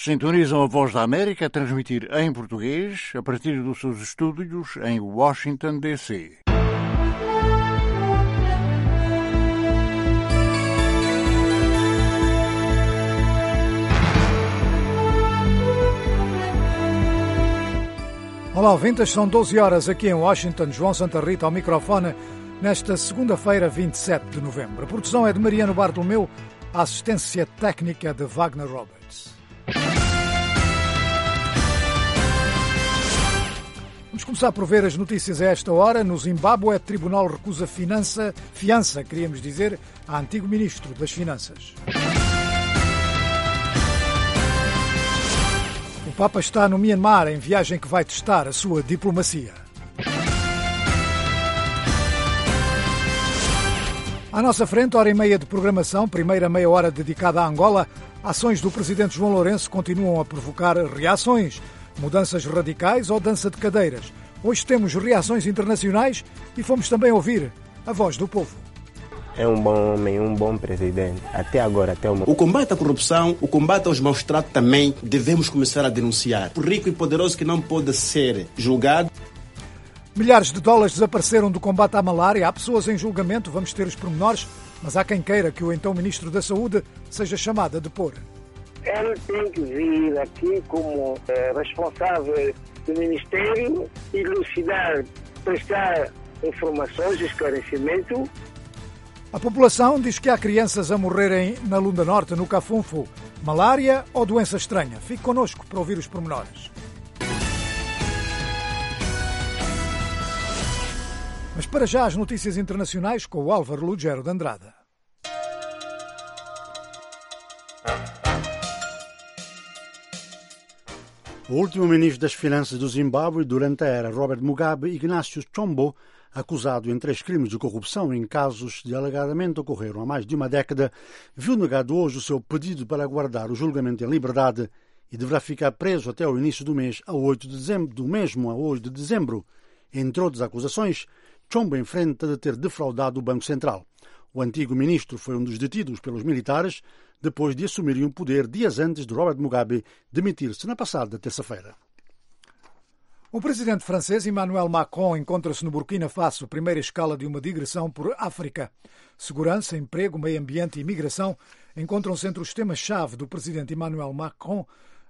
Sintonizam a Voz da América a transmitir em português a partir dos seus estúdios em Washington, D.C. Olá, ouvintes, são 12 horas aqui em Washington. João Santa Rita ao microfone nesta segunda-feira, 27 de novembro. A produção é de Mariano Bartolomeu, a assistência técnica de Wagner Roberts. Vamos começar por ver as notícias a esta hora. No Zimbábue, o Tribunal recusa fiança, a antigo Ministro das Finanças. O Papa está no Myanmar em viagem que vai testar a sua diplomacia. À nossa frente, hora e meia de programação, primeira meia hora dedicada à Angola. Ações do Presidente João Lourenço continuam a provocar reações, mudanças radicais ou dança de cadeiras. Hoje temos reações internacionais e fomos também ouvir a voz do povo. É um bom homem, um bom presidente. Até agora, até o momento. O combate à corrupção, o combate aos maus-tratos também devemos começar a denunciar. O rico e poderoso que não pode ser julgado. Milhares de dólares desapareceram do combate à malária. Há pessoas em julgamento, vamos ter os pormenores, mas há quem queira que o então Ministro da Saúde seja chamado a depor. Ele tem que vir aqui como responsável do Ministério, elucidar, prestar informações, esclarecimento. A população diz que há crianças a morrerem na Lunda Norte, no Cafunfo. Malária ou doença estranha? Fique connosco para ouvir os pormenores. Mas para já as notícias internacionais com o Álvaro Lugero de Andrada. O último ministro das Finanças do Zimbábue durante a era Robert Mugabe, Ignácio Chombo, acusado em 3 crimes de corrupção em casos que alegadamente ocorreram há mais de uma década, viu negado hoje o seu pedido para aguardar o julgamento em liberdade e deverá ficar preso até o início do mês, a 8 de dezembro. Entre outras acusações, Chombo enfrenta de ter defraudado o Banco Central. O antigo ministro foi um dos detidos pelos militares depois de assumirem o poder dias antes de Robert Mugabe demitir-se na passada terça-feira. O presidente francês Emmanuel Macron encontra-se no Burkina Faso, primeira escala de uma digressão por África. Segurança, emprego, meio ambiente e imigração encontram-se entre os temas-chave do presidente Emmanuel Macron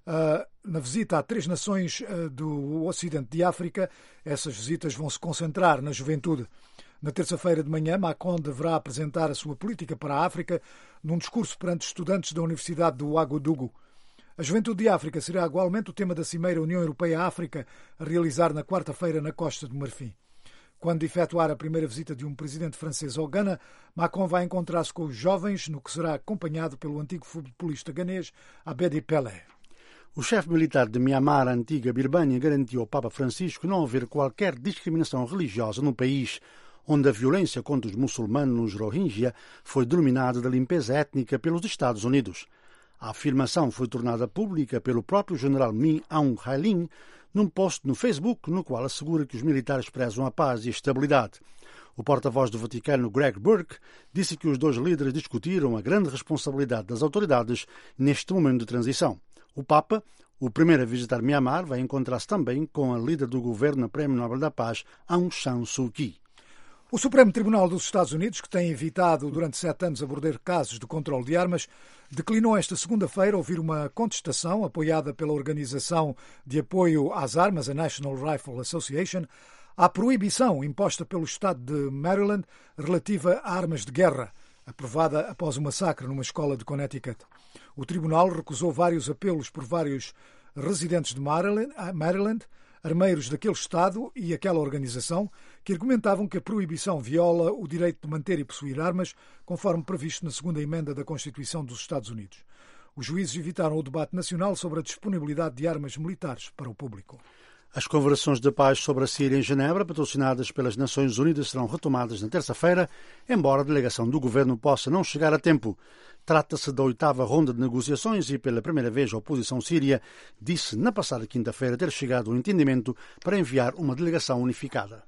na visita a 3 nações do Ocidente de África. Essas visitas vão se concentrar na juventude. Na terça-feira de manhã, Macron deverá apresentar a sua política para a África num discurso perante estudantes da Universidade do Ouagadougou. A juventude de África será igualmente o tema da Cimeira União Europeia-África a realizar na quarta-feira na Costa do Marfim. Quando efetuar a primeira visita de um presidente francês ao Ghana, Macron vai encontrar-se com os jovens, no que será acompanhado pelo antigo futebolista ganês Abedi Pelé. O chefe militar de Myanmar, a antiga Birmânia, garantiu ao Papa Francisco não haver qualquer discriminação religiosa no país, onde a violência contra os muçulmanos Rohingya foi denominada de limpeza étnica pelos Estados Unidos. A afirmação foi tornada pública pelo próprio general Min Aung Hlaing num post no Facebook, no qual assegura que os militares prezam a paz e a estabilidade. O porta-voz do Vaticano, Greg Burke, disse que os 2 líderes discutiram a grande responsabilidade das autoridades neste momento de transição. O Papa, o primeiro a visitar Myanmar, vai encontrar-se também com a líder do governo, Prémio Nobel da Paz, Aung San Suu Kyi. O Supremo Tribunal dos Estados Unidos, que tem evitado durante 7 anos abordar casos de controle de armas, declinou esta segunda-feira ouvir uma contestação apoiada pela Organização de Apoio às Armas, a National Rifle Association, à proibição imposta pelo Estado de Maryland relativa a armas de guerra, aprovada após um massacre numa escola de Connecticut. O tribunal recusou vários apelos por vários residentes de Maryland, armeiros daquele Estado e aquela organização, que argumentavam que a proibição viola o direito de manter e possuir armas, conforme previsto na segunda emenda da Constituição dos Estados Unidos. Os juízes evitaram o debate nacional sobre a disponibilidade de armas militares para o público. As conversações de paz sobre a Síria em Genebra, patrocinadas pelas Nações Unidas, serão retomadas na terça-feira, embora a delegação do governo possa não chegar a tempo. Trata-se da 8ª ronda de negociações e, pela primeira vez, a oposição síria disse na passada quinta-feira ter chegado a um entendimento para enviar uma delegação unificada.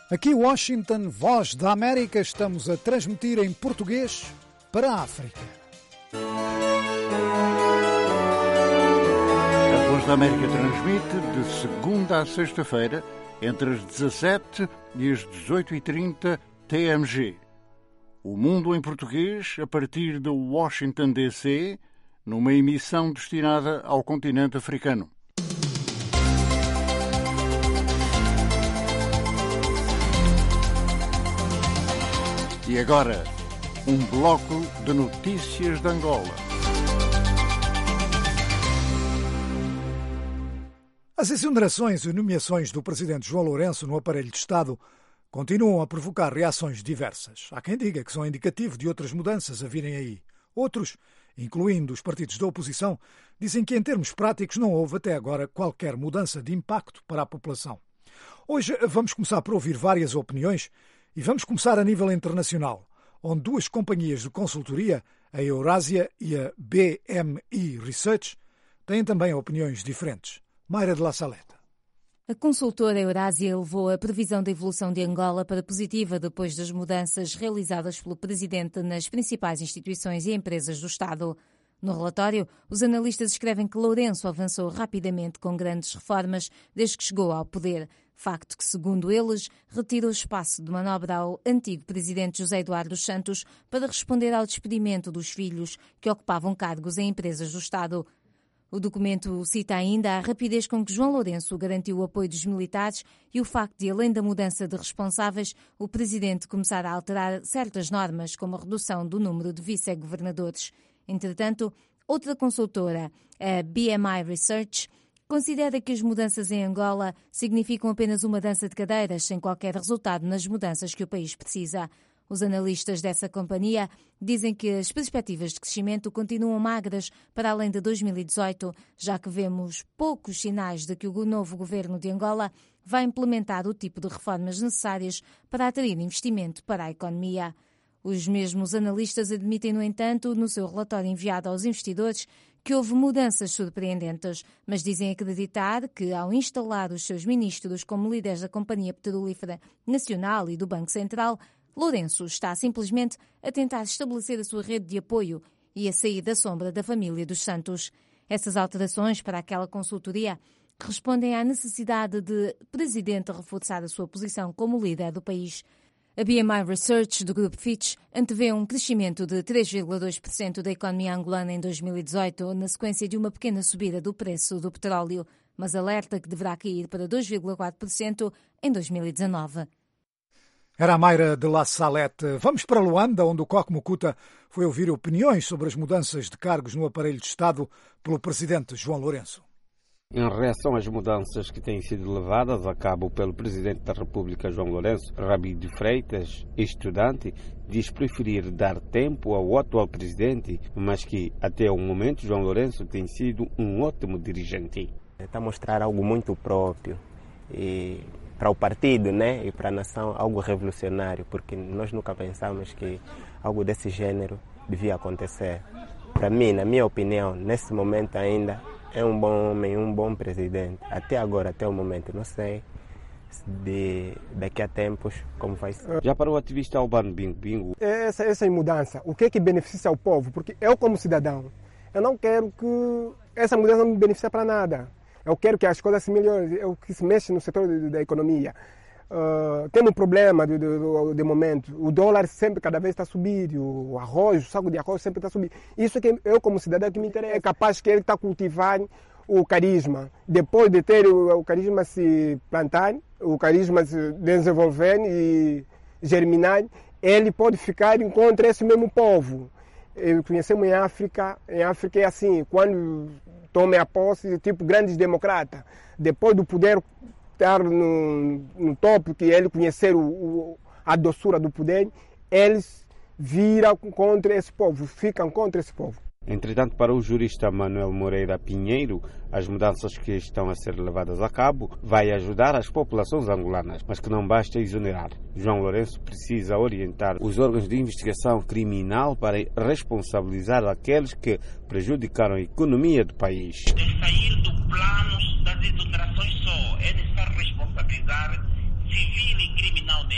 Aqui Washington, Voz da América, estamos a transmitir em português para a África. A Voz da América transmite de segunda a sexta-feira, entre as 17 e as 18h30 TMG. O Mundo em Português, a partir de Washington, D.C., numa emissão destinada ao continente africano. E agora, um bloco de notícias de Angola. As exonerações e nomeações do presidente João Lourenço no aparelho de Estado continuam a provocar reações diversas. Há quem diga que são indicativo de outras mudanças a virem aí. Outros, incluindo os partidos da oposição, dizem que em termos práticos não houve até agora qualquer mudança de impacto para a população. Hoje vamos começar por ouvir várias opiniões e vamos começar a nível internacional, onde duas companhias de consultoria, a Eurásia e a BMI Research, têm também opiniões diferentes. Mayra de La Saleta. A consultora Eurásia elevou a previsão da evolução de Angola para positiva depois das mudanças realizadas pelo presidente nas principais instituições e empresas do Estado. No relatório, os analistas escrevem que Lourenço avançou rapidamente com grandes reformas desde que chegou ao poder, facto que, segundo eles, retirou espaço de manobra ao antigo presidente José Eduardo dos Santos para responder ao despedimento dos filhos que ocupavam cargos em empresas do Estado. O documento cita ainda a rapidez com que João Lourenço garantiu o apoio dos militares e o facto de, além da mudança de responsáveis, o presidente começar a alterar certas normas, como a redução do número de vice-governadores. Entretanto, outra consultora, a BMI Research, considera que as mudanças em Angola significam apenas uma dança de cadeiras, sem qualquer resultado nas mudanças que o país precisa. Os analistas dessa companhia dizem que as perspectivas de crescimento continuam magras para além de 2018, já que vemos poucos sinais de que o novo governo de Angola vai implementar o tipo de reformas necessárias para atrair investimento para a economia. Os mesmos analistas admitem, no entanto, no seu relatório enviado aos investidores, que houve mudanças surpreendentes, mas dizem acreditar que, ao instalar os seus ministros como líderes da Companhia Petrolífera Nacional e do Banco Central, Lourenço está simplesmente a tentar estabelecer a sua rede de apoio e a sair da sombra da família dos Santos. Essas alterações para aquela consultoria respondem à necessidade de o presidente reforçar a sua posição como líder do país. A BMI Research do Grupo Fitch antevê um crescimento de 3,2% da economia angolana em 2018, na sequência de uma pequena subida do preço do petróleo, mas alerta que deverá cair para 2,4% em 2019. Era a Mayra de La Salete. Vamos para Luanda, onde o Coque Mukuta foi ouvir opiniões sobre as mudanças de cargos no aparelho de Estado pelo presidente João Lourenço. Em reação às mudanças que têm sido levadas a cabo pelo Presidente da República, João Lourenço, Rabi de Freitas, estudante, diz preferir dar tempo ao atual Presidente, mas que, até o momento, João Lourenço tem sido um ótimo dirigente. Está a mostrar algo muito próprio e para o partido, né, e para a nação, algo revolucionário, porque nós nunca pensamos que algo desse gênero devia acontecer. Para mim, na minha opinião, nesse momento ainda, é um bom homem, um bom presidente. Até agora, até o momento, não sei daqui a tempos como vai ser. Já para o ativista Albano Bingo. Essa mudança, o que é que beneficia o povo? Porque eu, como cidadão, eu não quero que essa mudança não me beneficie para nada. Eu quero que as coisas se melhorem, que se mexa no setor da economia. Temos um problema de momento. O dólar sempre, cada vez está subindo. O arroz, o saco de arroz sempre está subindo. Isso que eu, como cidadão, que me interessa. É capaz que ele está cultivando o carisma. Depois de ter o carisma se plantar, o carisma se desenvolver e germinar, ele pode ficar contra esse mesmo povo. Conhecemos em África é assim, quando tome a posse, tipo grandes democratas, depois do poder estar no topo, que ele conhecer a doçura do poder, eles viram contra esse povo, ficam contra esse povo. Entretanto, para o jurista Manuel Moreira Pinheiro, as mudanças que estão a ser levadas a cabo vai ajudar as populações angolanas, mas que não basta exonerar. João Lourenço precisa orientar os órgãos de investigação criminal para responsabilizar aqueles que prejudicaram a economia do país. De sair do plano das exonerações só, é necessário responsabilizar civil e criminal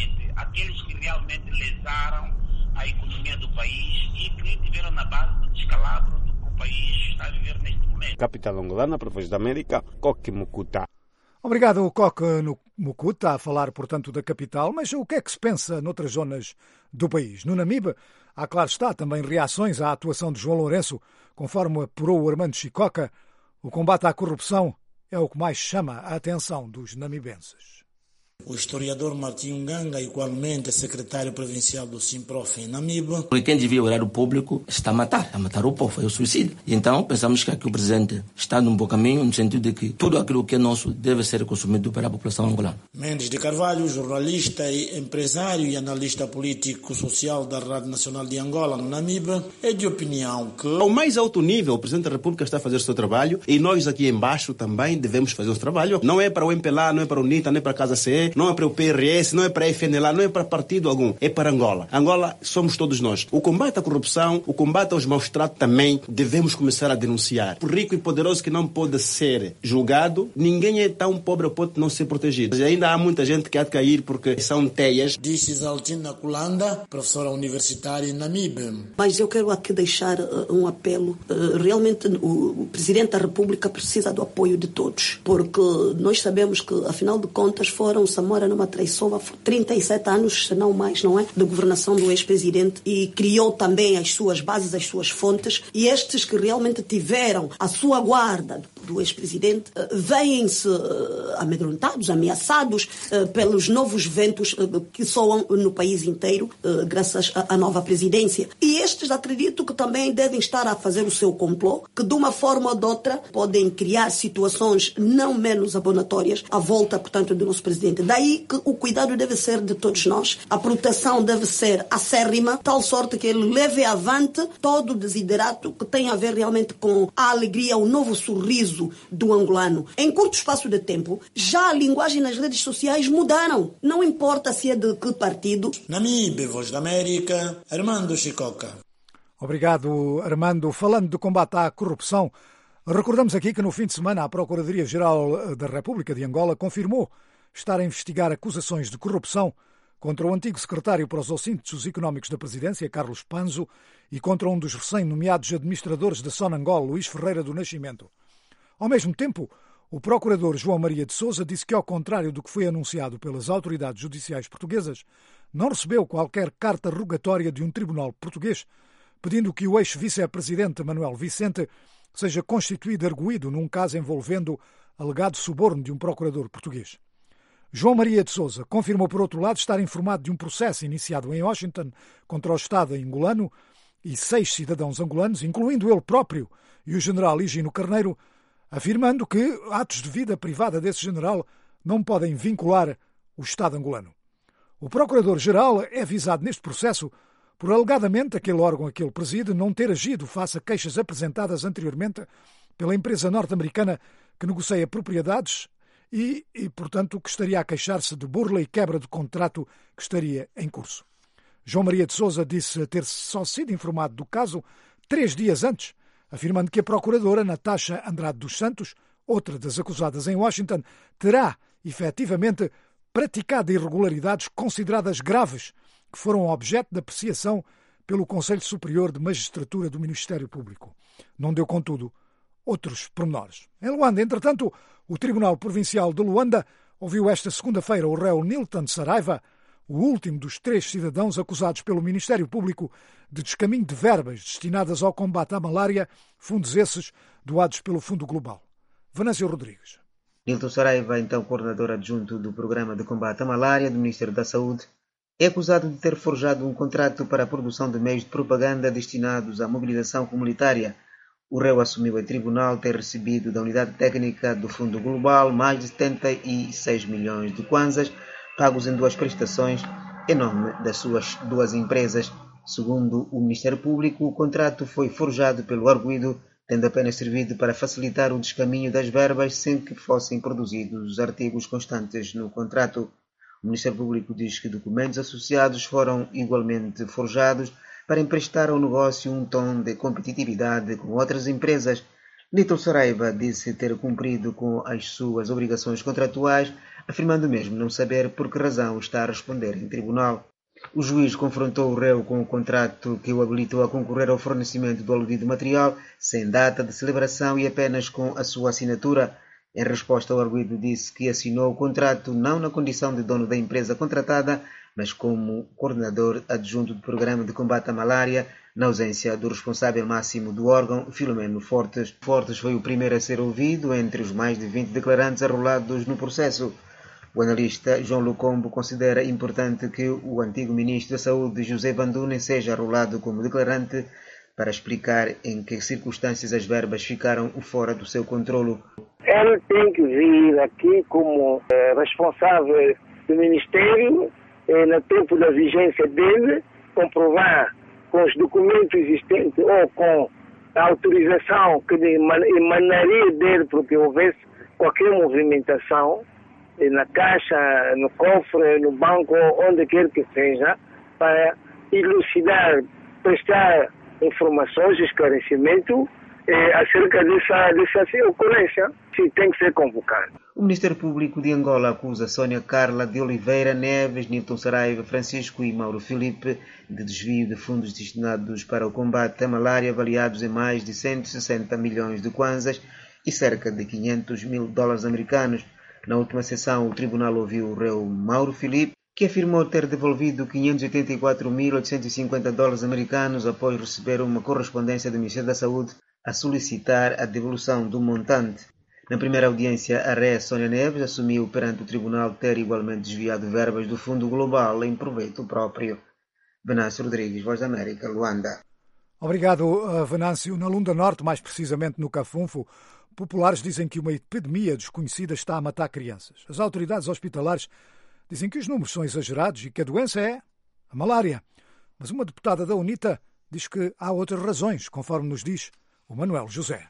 país está a viver neste momento. Capital angolana, para a Voz da América, Coque Mucuta. Obrigado, Coque Mucuta, a falar, portanto, da capital. Mas o que é que se pensa noutras zonas do país? No Namibe, há, claro está, também reações à atuação de João Lourenço, conforme apurou o Armando Chicoca. O combate à corrupção é o que mais chama a atenção dos namibenses. O historiador Martinho Ganga, igualmente secretário provincial do Simprof em Namibe. Quem devia olhar o público está a matar o povo, é o suicídio. E então pensamos que aqui o presidente está num bom caminho, no sentido de que tudo aquilo que é nosso deve ser consumido pela população angolana. Mendes de Carvalho, jornalista e empresário e analista político-social da Rádio Nacional de Angola, no Namibe, é de opinião que... Ao mais alto nível, o Presidente da República está a fazer o seu trabalho e nós aqui embaixo também devemos fazer o trabalho. Não é para o MPLA, não é para o UNITA, não é para a Casa CE, não é para o PRS, não é para a FNLA, não é para partido algum, é para Angola. Angola somos todos nós. O combate à corrupção, o combate aos maus-tratos também devemos começar a denunciar. Por rico e poderoso que não pode ser julgado, ninguém é tão pobre ao ponto de não ser protegido. E ainda há muita gente que há de cair porque são teias. Disse Zaltina Kulanda, professora universitária em Namibe. Mas eu quero aqui deixar um apelo. Realmente o Presidente da República precisa do apoio de todos, porque nós sabemos que, afinal de contas, foram Samora numa traiçoa 37 anos, se não mais, não é? De governação do ex-presidente e criou também as suas bases, as suas fontes, e estes que realmente tiveram a sua guarda do ex-presidente veem-se amedrontados, ameaçados pelos novos ventos que soam no país inteiro, graças à nova presidência. E estes acredito que também devem estar a fazer o seu complô, que de uma forma ou de outra podem criar situações não menos abonatórias à volta, portanto, do nosso presidente. Daí que o cuidado deve ser de todos nós, a proteção deve ser acérrima, tal sorte que ele leve avante todo o desiderato que tem a ver realmente com a alegria, o novo sorriso do angolano. Em curto espaço de tempo, já a linguagem nas redes sociais mudaram. Não importa se é de que partido. Namibe, Voz da América, Armando Chicoca. Obrigado, Armando. Falando de combate à corrupção, recordamos aqui que no fim de semana a Procuradoria-Geral da República de Angola confirmou estar a investigar acusações de corrupção contra o antigo secretário para os Assuntos Económicos da Presidência, Carlos Panzo, e contra um dos recém-nomeados administradores da Sonangol, Luís Ferreira do Nascimento. Ao mesmo tempo, o procurador João Maria de Sousa disse que, ao contrário do que foi anunciado pelas autoridades judiciais portuguesas, não recebeu qualquer carta rogatória de um tribunal português pedindo que o ex-vice-presidente Manuel Vicente seja constituído arguido num caso envolvendo alegado suborno de um procurador português. João Maria de Sousa confirmou, por outro lado, estar informado de um processo iniciado em Washington contra o Estado angolano e 6 cidadãos angolanos, incluindo ele próprio e o general Higino Carneiro, afirmando que atos de vida privada desse general não podem vincular o Estado angolano. O Procurador-Geral é avisado neste processo por, alegadamente, aquele órgão a que ele preside não ter agido face a queixas apresentadas anteriormente pela empresa norte-americana que negocia propriedades e, portanto, que estaria a queixar-se de burla e quebra de contrato que estaria em curso. João Maria de Sousa disse ter só sido informado do caso 3 dias antes, afirmando que a procuradora Natasha Andrade dos Santos, outra das acusadas em Washington, terá, efetivamente, praticado irregularidades consideradas graves que foram objeto de apreciação pelo Conselho Superior de Magistratura do Ministério Público. Não deu, contudo, outros pormenores. Em Luanda, entretanto, o Tribunal Provincial de Luanda ouviu esta segunda-feira o réu Nilton Saraiva, o último dos 3 cidadãos acusados pelo Ministério Público de descaminho de verbas destinadas ao combate à malária, fundos esses doados pelo Fundo Global. Venâncio Rodrigues. Nilton Saraiva, então coordenador adjunto do Programa de Combate à Malária do Ministério da Saúde, é acusado de ter forjado um contrato para a produção de meios de propaganda destinados à mobilização comunitária. O réu assumiu em tribunal ter recebido da Unidade Técnica do Fundo Global mais de 76 milhões de kwanzas, pagos em 2 prestações, em nome das suas 2 empresas. Segundo o Ministério Público, o contrato foi forjado pelo arguido, tendo apenas servido para facilitar o descaminho das verbas sem que fossem produzidos artigos constantes no contrato. O Ministério Público diz que documentos associados foram igualmente forjados para emprestar ao negócio um tom de competitividade com outras empresas. Nilton Saraiva disse ter cumprido com as suas obrigações contratuais, afirmando mesmo não saber por que razão está a responder em tribunal. O juiz confrontou o réu com o contrato que o habilitou a concorrer ao fornecimento do aludido material, sem data de celebração e apenas com a sua assinatura. Em resposta ao arguido, disse que assinou o contrato não na condição de dono da empresa contratada, mas como coordenador adjunto do Programa de Combate à Malária, na ausência do responsável máximo do órgão, Filomeno Fortes. Fortes foi o primeiro a ser ouvido entre os mais de 20 declarantes arrolados no processo. O analista João Lucombo considera importante que o antigo ministro da Saúde, José Bandune, seja arrolado como declarante para explicar em que circunstâncias as verbas ficaram fora do seu controlo. Ele tem que vir aqui como responsável do Ministério, no tempo da vigência dele, comprovar com os documentos existentes ou com a autorização que emanaria dele para que houvesse qualquer movimentação na caixa, no cofre, no banco, onde quer que seja, para elucidar, prestar informações, esclarecimento acerca dessa ocorrência, se tem que ser convocado. O Ministério Público de Angola acusa Sónia Carla de Oliveira Neves, Nilton Saraiva Francisco e Mauro Filipe de desvio de fundos destinados para o combate à malária, avaliados em mais de 160 milhões de kwanzas e cerca de 500 mil dólares americanos. Na última sessão, o tribunal ouviu o réu Mauro Filipe, que afirmou ter devolvido 584.850 dólares americanos após receber uma correspondência do Ministério da Saúde a solicitar a devolução do montante. Na primeira audiência, a ré Sónia Neves assumiu perante o tribunal ter igualmente desviado verbas do Fundo Global em proveito próprio. Venâncio Rodrigues, Voz da América, Luanda. Obrigado, Venâncio. Na Lunda Norte, mais precisamente no Cafunfo, populares dizem que uma epidemia desconhecida está a matar crianças. As autoridades hospitalares dizem que os números são exagerados e que a doença é a malária. Mas uma deputada da UNITA diz que há outras razões, conforme nos diz o Manuel José.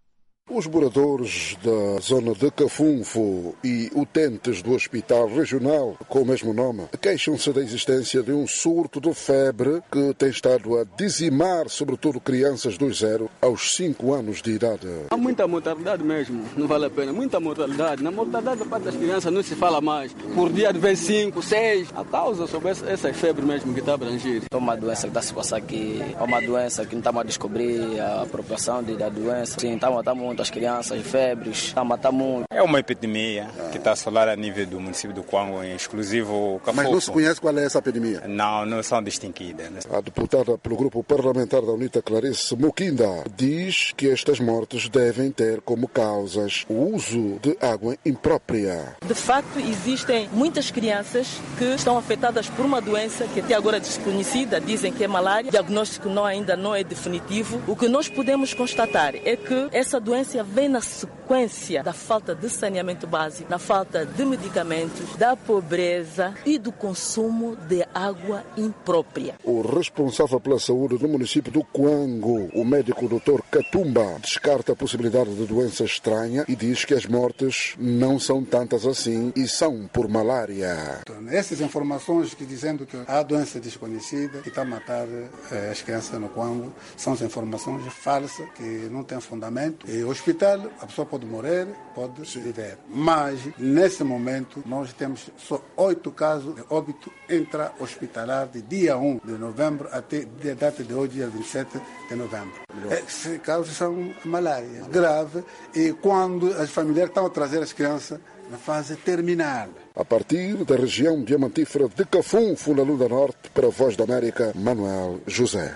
Os moradores da zona de Cafunfo e utentes do Hospital Regional, com o mesmo nome, queixam-se da existência de um surto de febre que tem estado a dizimar, sobretudo, crianças dos 0 aos 5 anos de idade. Há muita mortalidade mesmo, não vale a pena, muita mortalidade. Na mortalidade da parte das crianças não se fala mais. Por dia vem 5, 6. A causa sobre essa febre mesmo que está a abranger. É uma doença que está a se passar aqui, é uma doença que não estamos a descobrir a proporção da doença. Sim, está a matar muito as crianças, febres, está a matar muito. É uma epidemia que está a assolar a nível do município do Kwango, em exclusivo Cafunfo. Mas não se conhece qual é essa epidemia? Não são distinguidas. A deputada pelo grupo parlamentar da UNITA, Clarice Mukinda, diz que estas mortes devem ter como causas o uso de água imprópria. De facto, existem muitas crianças que estão afetadas por uma doença que até agora é desconhecida, dizem que é malária. O diagnóstico ainda não é definitivo. O que nós podemos constatar é que essa doença vem na sequência da falta de saneamento básico, da falta de medicamentos, da pobreza e do consumo de água imprópria. O responsável pela saúde no município do Kwango, o médico Dr. Katumba, descarta a possibilidade de doença estranha e diz que as mortes não são tantas assim e são por malária. Essas informações que dizendo que há doença desconhecida que está a matar as crianças no Kwango são informações falsas que não têm fundamento. E o hospital, a pessoa pode morrer, pode viver. Mas, nesse momento, nós temos só 8 casos de óbito intra-hospitalar de dia 1 de novembro até a data de hoje, dia 27 de novembro. Esses casos são malária grave e quando as famílias estão a trazer as crianças na fase terminal. A partir da região diamantífera de Cafunfo, na Lunda Norte, para a Voz da América, Manuel José.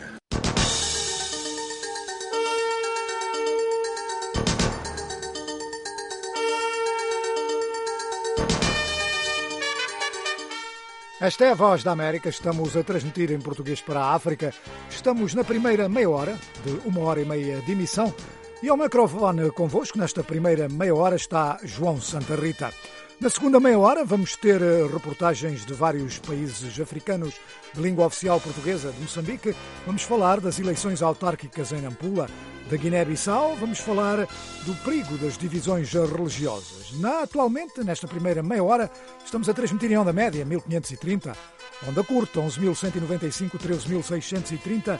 Esta é a Voz da América, estamos a transmitir em português para a África. Estamos na primeira meia hora, de 1h30 de emissão, e ao microfone convosco, nesta primeira meia hora, está João Santa Rita. Na segunda meia hora vamos ter reportagens de vários países africanos de língua oficial portuguesa, de Moçambique. Vamos falar das eleições autárquicas em Nampula, da Guiné-Bissau. Vamos falar do perigo das divisões religiosas. Atualmente, nesta primeira meia hora, estamos a transmitir em onda média 1530, onda curta 11.195, 13.630,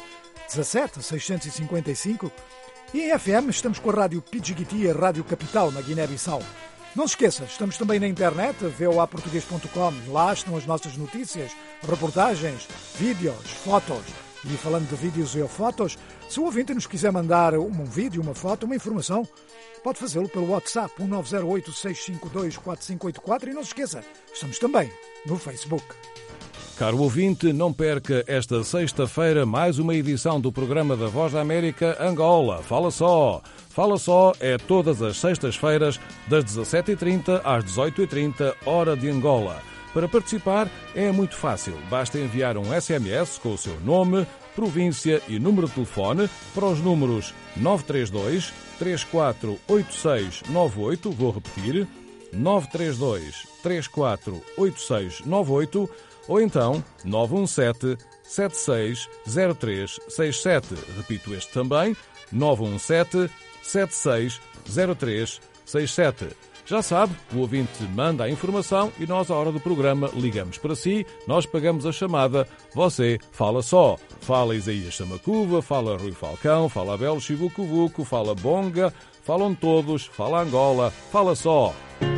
17.655 e em FM estamos com a Rádio Pidjigiti e a Rádio Capital na Guiné-Bissau. Não se esqueça, estamos também na internet, voaportugues.com. Lá estão as nossas notícias, reportagens, vídeos, fotos. E falando de vídeos e fotos, se o ouvinte nos quiser mandar um vídeo, uma foto, uma informação, pode fazê-lo pelo WhatsApp 1908-652-4584 e não se esqueça, estamos também no Facebook. Caro ouvinte, não perca esta sexta-feira mais uma edição do programa da Voz da América Angola. Fala Só! Fala Só é todas as sextas-feiras, das 17h30 às 18h30, hora de Angola. Para participar é muito fácil. Basta enviar um SMS com o seu nome, província e número de telefone para os números 932 348698, vou repetir, 932 348698, ou então 917 760367. Repito este também, 917 760367. Já sabe, o ouvinte manda a informação e nós, à hora do programa, ligamos para si, nós pagamos a chamada, você fala só. Fala Isaías Samacuva, fala Rui Falcão, fala Abel Chivucuvuco, fala Bonga, falam todos, fala Angola, fala só.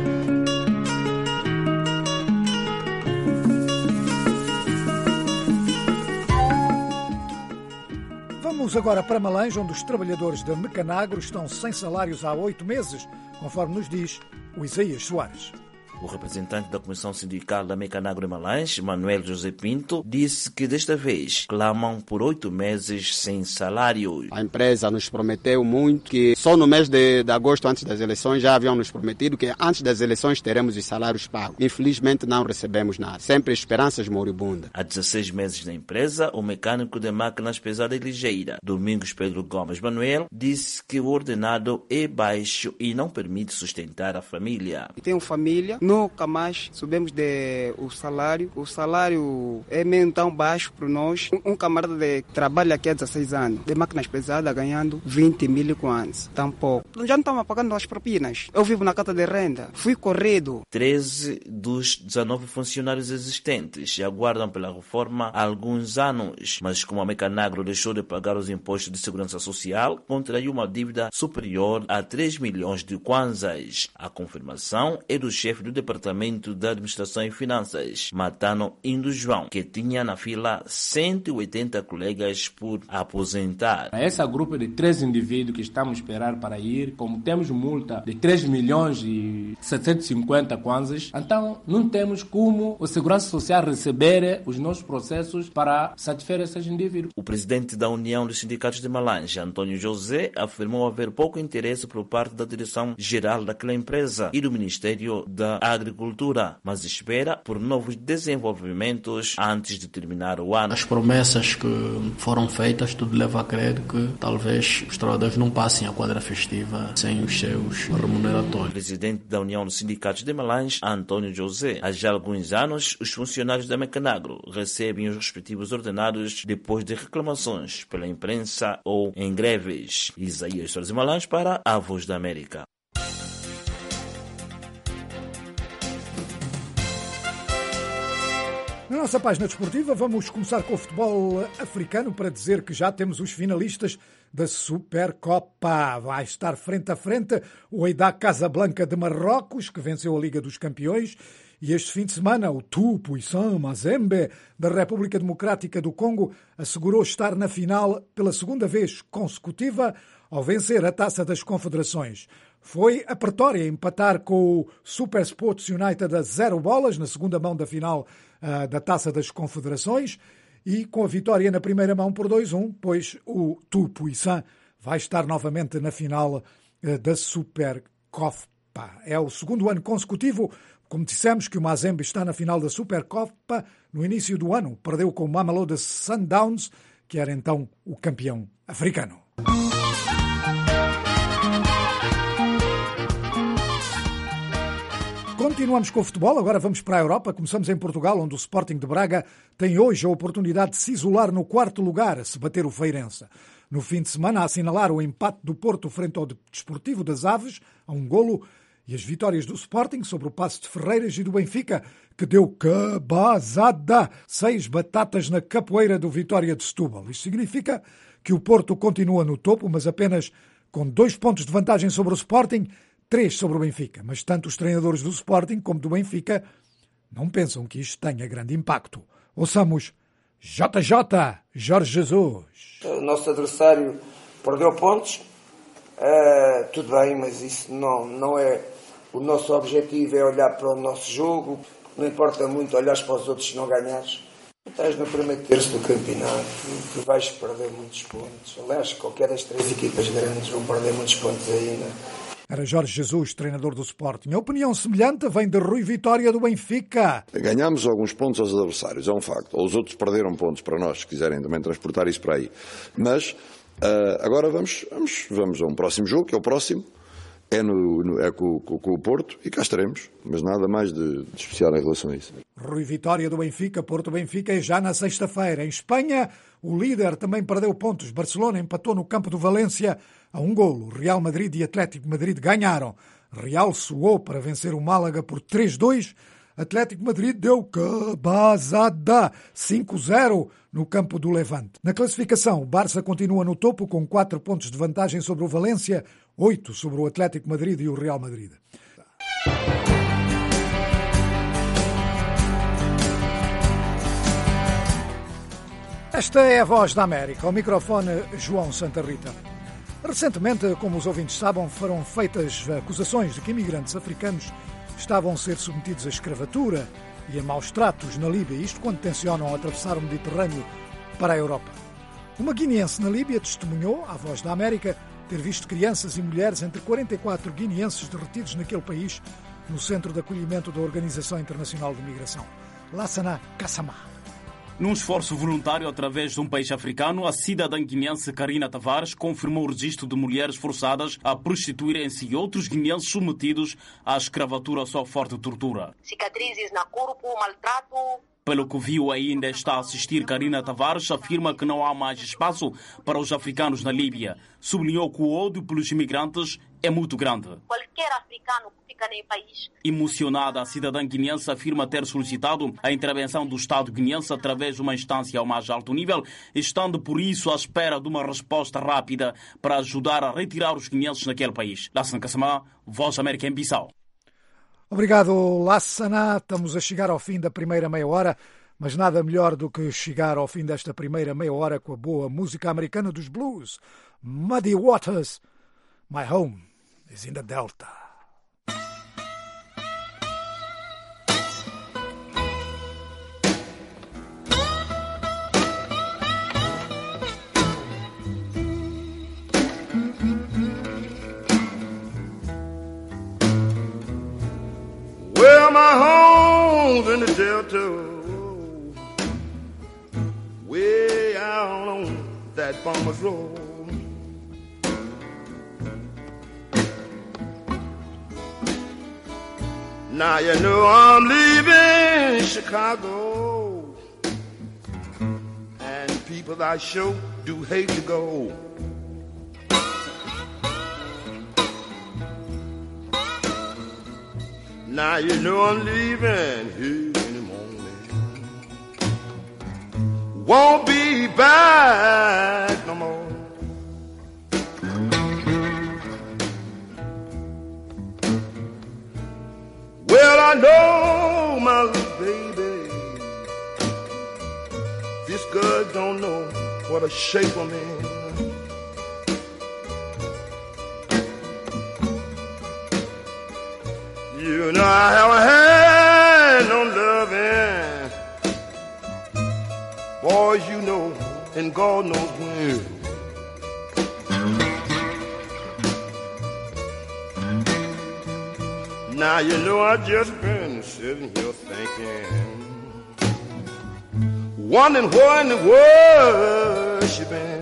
Vamos agora para Malães, onde os trabalhadores da Mecanagro estão sem salários há 8 meses, conforme nos diz o Isaías Soares. O representante da Comissão Sindical da Mecanagro em Malães, Manuel José Pinto, disse que desta vez clamam por 8 meses sem salário. A empresa nos prometeu muito que só no mês de agosto, antes das eleições, já haviam nos prometido que antes das eleições teremos os salários pagos. Infelizmente não recebemos nada. Sempre esperanças moribundas. Há 16 meses na empresa, o mecânico de máquinas pesada e ligeira, Domingos Pedro Gomes Manuel, disse que o ordenado é baixo e não permite sustentar a família. Tenho família. Nunca mais subimos o salário. O salário é mesmo tão baixo para nós. Um camarada que trabalha aqui há 16 anos, de máquinas pesadas, ganhando 20 mil quantos. Tão pouco. Já não estamos pagando as propinas. Eu vivo na casa de renda. Fui corrido. 13 dos 19 funcionários existentes aguardam pela reforma há alguns anos. Mas como a Mecanagro deixou de pagar os impostos de segurança social, contraiu uma dívida superior a 3 milhões de kwanzas. A confirmação é do chefe do Departamento da Administração e Finanças, Matano Indo João, que tinha na fila 180 colegas por aposentar. Essa grupo de 3 indivíduos que estamos a esperar para ir, como temos multa de 3 milhões e 750 kwanzas, então não temos como a Segurança Social receber os nossos processos para satisfazer esses indivíduos. O presidente da União dos Sindicatos de Malães, Antônio José, afirmou haver pouco interesse por parte da direção-geral daquela empresa e do Ministério da Agricultura, mas espera por novos desenvolvimentos antes de terminar o ano. As promessas que foram feitas, tudo leva a crer que talvez os trabalhadores não passem a quadra festiva sem os seus remuneratórios. O presidente da União dos Sindicatos de Malães, Antônio José, há já alguns anos, os funcionários da Mecanagro recebem os respectivos ordenados depois de reclamações pela imprensa ou em greves. Isaías Soares de Malães para a Voz da América. Na nossa página desportiva vamos começar com o futebol africano para dizer que já temos os finalistas da Supercopa. Vai estar frente a frente o Wydad Casablanca de Marrocos, que venceu a Liga dos Campeões, e este fim de semana o Tupuisan Mazembe da República Democrática do Congo assegurou estar na final pela segunda vez consecutiva ao vencer a Taça das Confederações. Foi a Pretória empatar com o Super Sports United a 0 bolas na segunda mão da final da Taça das Confederações e com a vitória na primeira mão por 2-1, pois o Tupuisan vai estar novamente na final da Supercopa. É o segundo ano consecutivo, como dissemos, que o Mazembe está na final da Supercopa. No início do ano perdeu com o Mamelodi Sundowns, que era então o campeão africano. Continuamos com o futebol, agora vamos para a Europa. Começamos em Portugal, onde o Sporting de Braga tem hoje a oportunidade de se isolar no 4º lugar, se bater o Feirense. No fim de semana, a assinalar o empate do Porto frente ao Desportivo das Aves, a 1-golo, e as vitórias do Sporting sobre o Paço de Ferreiras e do Benfica, que deu cabazada, 6 batatas na capoeira do Vitória de Setúbal. Isto significa que o Porto continua no topo, mas apenas com 2 pontos de vantagem sobre o Sporting, 3 sobre o Benfica, mas tanto os treinadores do Sporting como do Benfica não pensam que isto tenha grande impacto. Ouçamos JJ, Jorge Jesus. O nosso adversário perdeu pontos, tudo bem, mas isso não é o nosso objetivo, é olhar para o nosso jogo, não importa muito olhares para os outros se não ganhares. Estás no primeiro terço do campeonato, tu vais perder muitos pontos. Aliás, qualquer das 3 equipas grandes vão perder muitos pontos ainda. Era Jorge Jesus, treinador do Sporting. A opinião semelhante vem de Rui Vitória do Benfica. Ganhámos alguns pontos aos adversários, é um facto. Ou os outros perderam pontos para nós, se quiserem também transportar isso para aí. Mas agora vamos a um próximo jogo, que é o próximo. É com o Porto e cá estaremos. Mas nada mais de especial em relação a isso. Rui Vitória do Benfica, Porto-Benfica é já na sexta-feira. Em Espanha, o líder também perdeu pontos. Barcelona empatou no campo do Valência a 1 golo. Real Madrid e Atlético Madrid ganharam. Real suou para vencer o Málaga por 3-2. Atlético Madrid deu cabazada 5-0 no campo do Levante. Na classificação, o Barça continua no topo com 4 pontos de vantagem sobre o Valência, 8 sobre o Atlético Madrid e o Real Madrid. Esta é a Voz da América. Ao microfone, João Santa Rita. Recentemente, como os ouvintes sabem, foram feitas acusações de que imigrantes africanos estavam a ser submetidos à escravatura e a maus tratos na Líbia, isto quando tencionam atravessar o Mediterrâneo para a Europa. Uma guineense na Líbia testemunhou, à Voz da América, ter visto crianças e mulheres entre 44 guineenses derretidos naquele país, no centro de acolhimento da Organização Internacional de Migração, Lassana Kassama. Num esforço voluntário através de um país africano, a cidadã guineense Karina Tavares confirmou o registro de mulheres forçadas a prostituírem-se e outros guineenses submetidos à escravatura sob forte tortura. Cicatrizes no corpo, maltrato. Pelo que viu ainda está a assistir, Karina Tavares afirma que não há mais espaço para os africanos na Líbia. Sublinhou que o ódio pelos imigrantes é muito grande. Qualquer africano que fica no país. Emocionada, a cidadã guineense afirma ter solicitado a intervenção do Estado guineense através de uma instância ao mais alto nível, estando por isso à espera de uma resposta rápida para ajudar a retirar os guineenses naquele país. Lassana Kassama, Voz América em Bissau. Obrigado, Lassana. Estamos a chegar ao fim da primeira meia hora, mas nada melhor do que chegar ao fim desta primeira meia hora com a boa música americana dos blues. Muddy Waters, My Home is in the Delta. Well, my home's in the Delta, way out on that farmer's road. Now you know I'm leaving Chicago, and people I sure do hate to go. Now you know I'm leaving here in the morning. Won't be back no more. Well, I know my little baby, this girl don't know what a shape I'm in. You know I haven't had no loving, boys, you know, and God knows when. Now you know I just been sitting here thinking, wondering where in the world she been.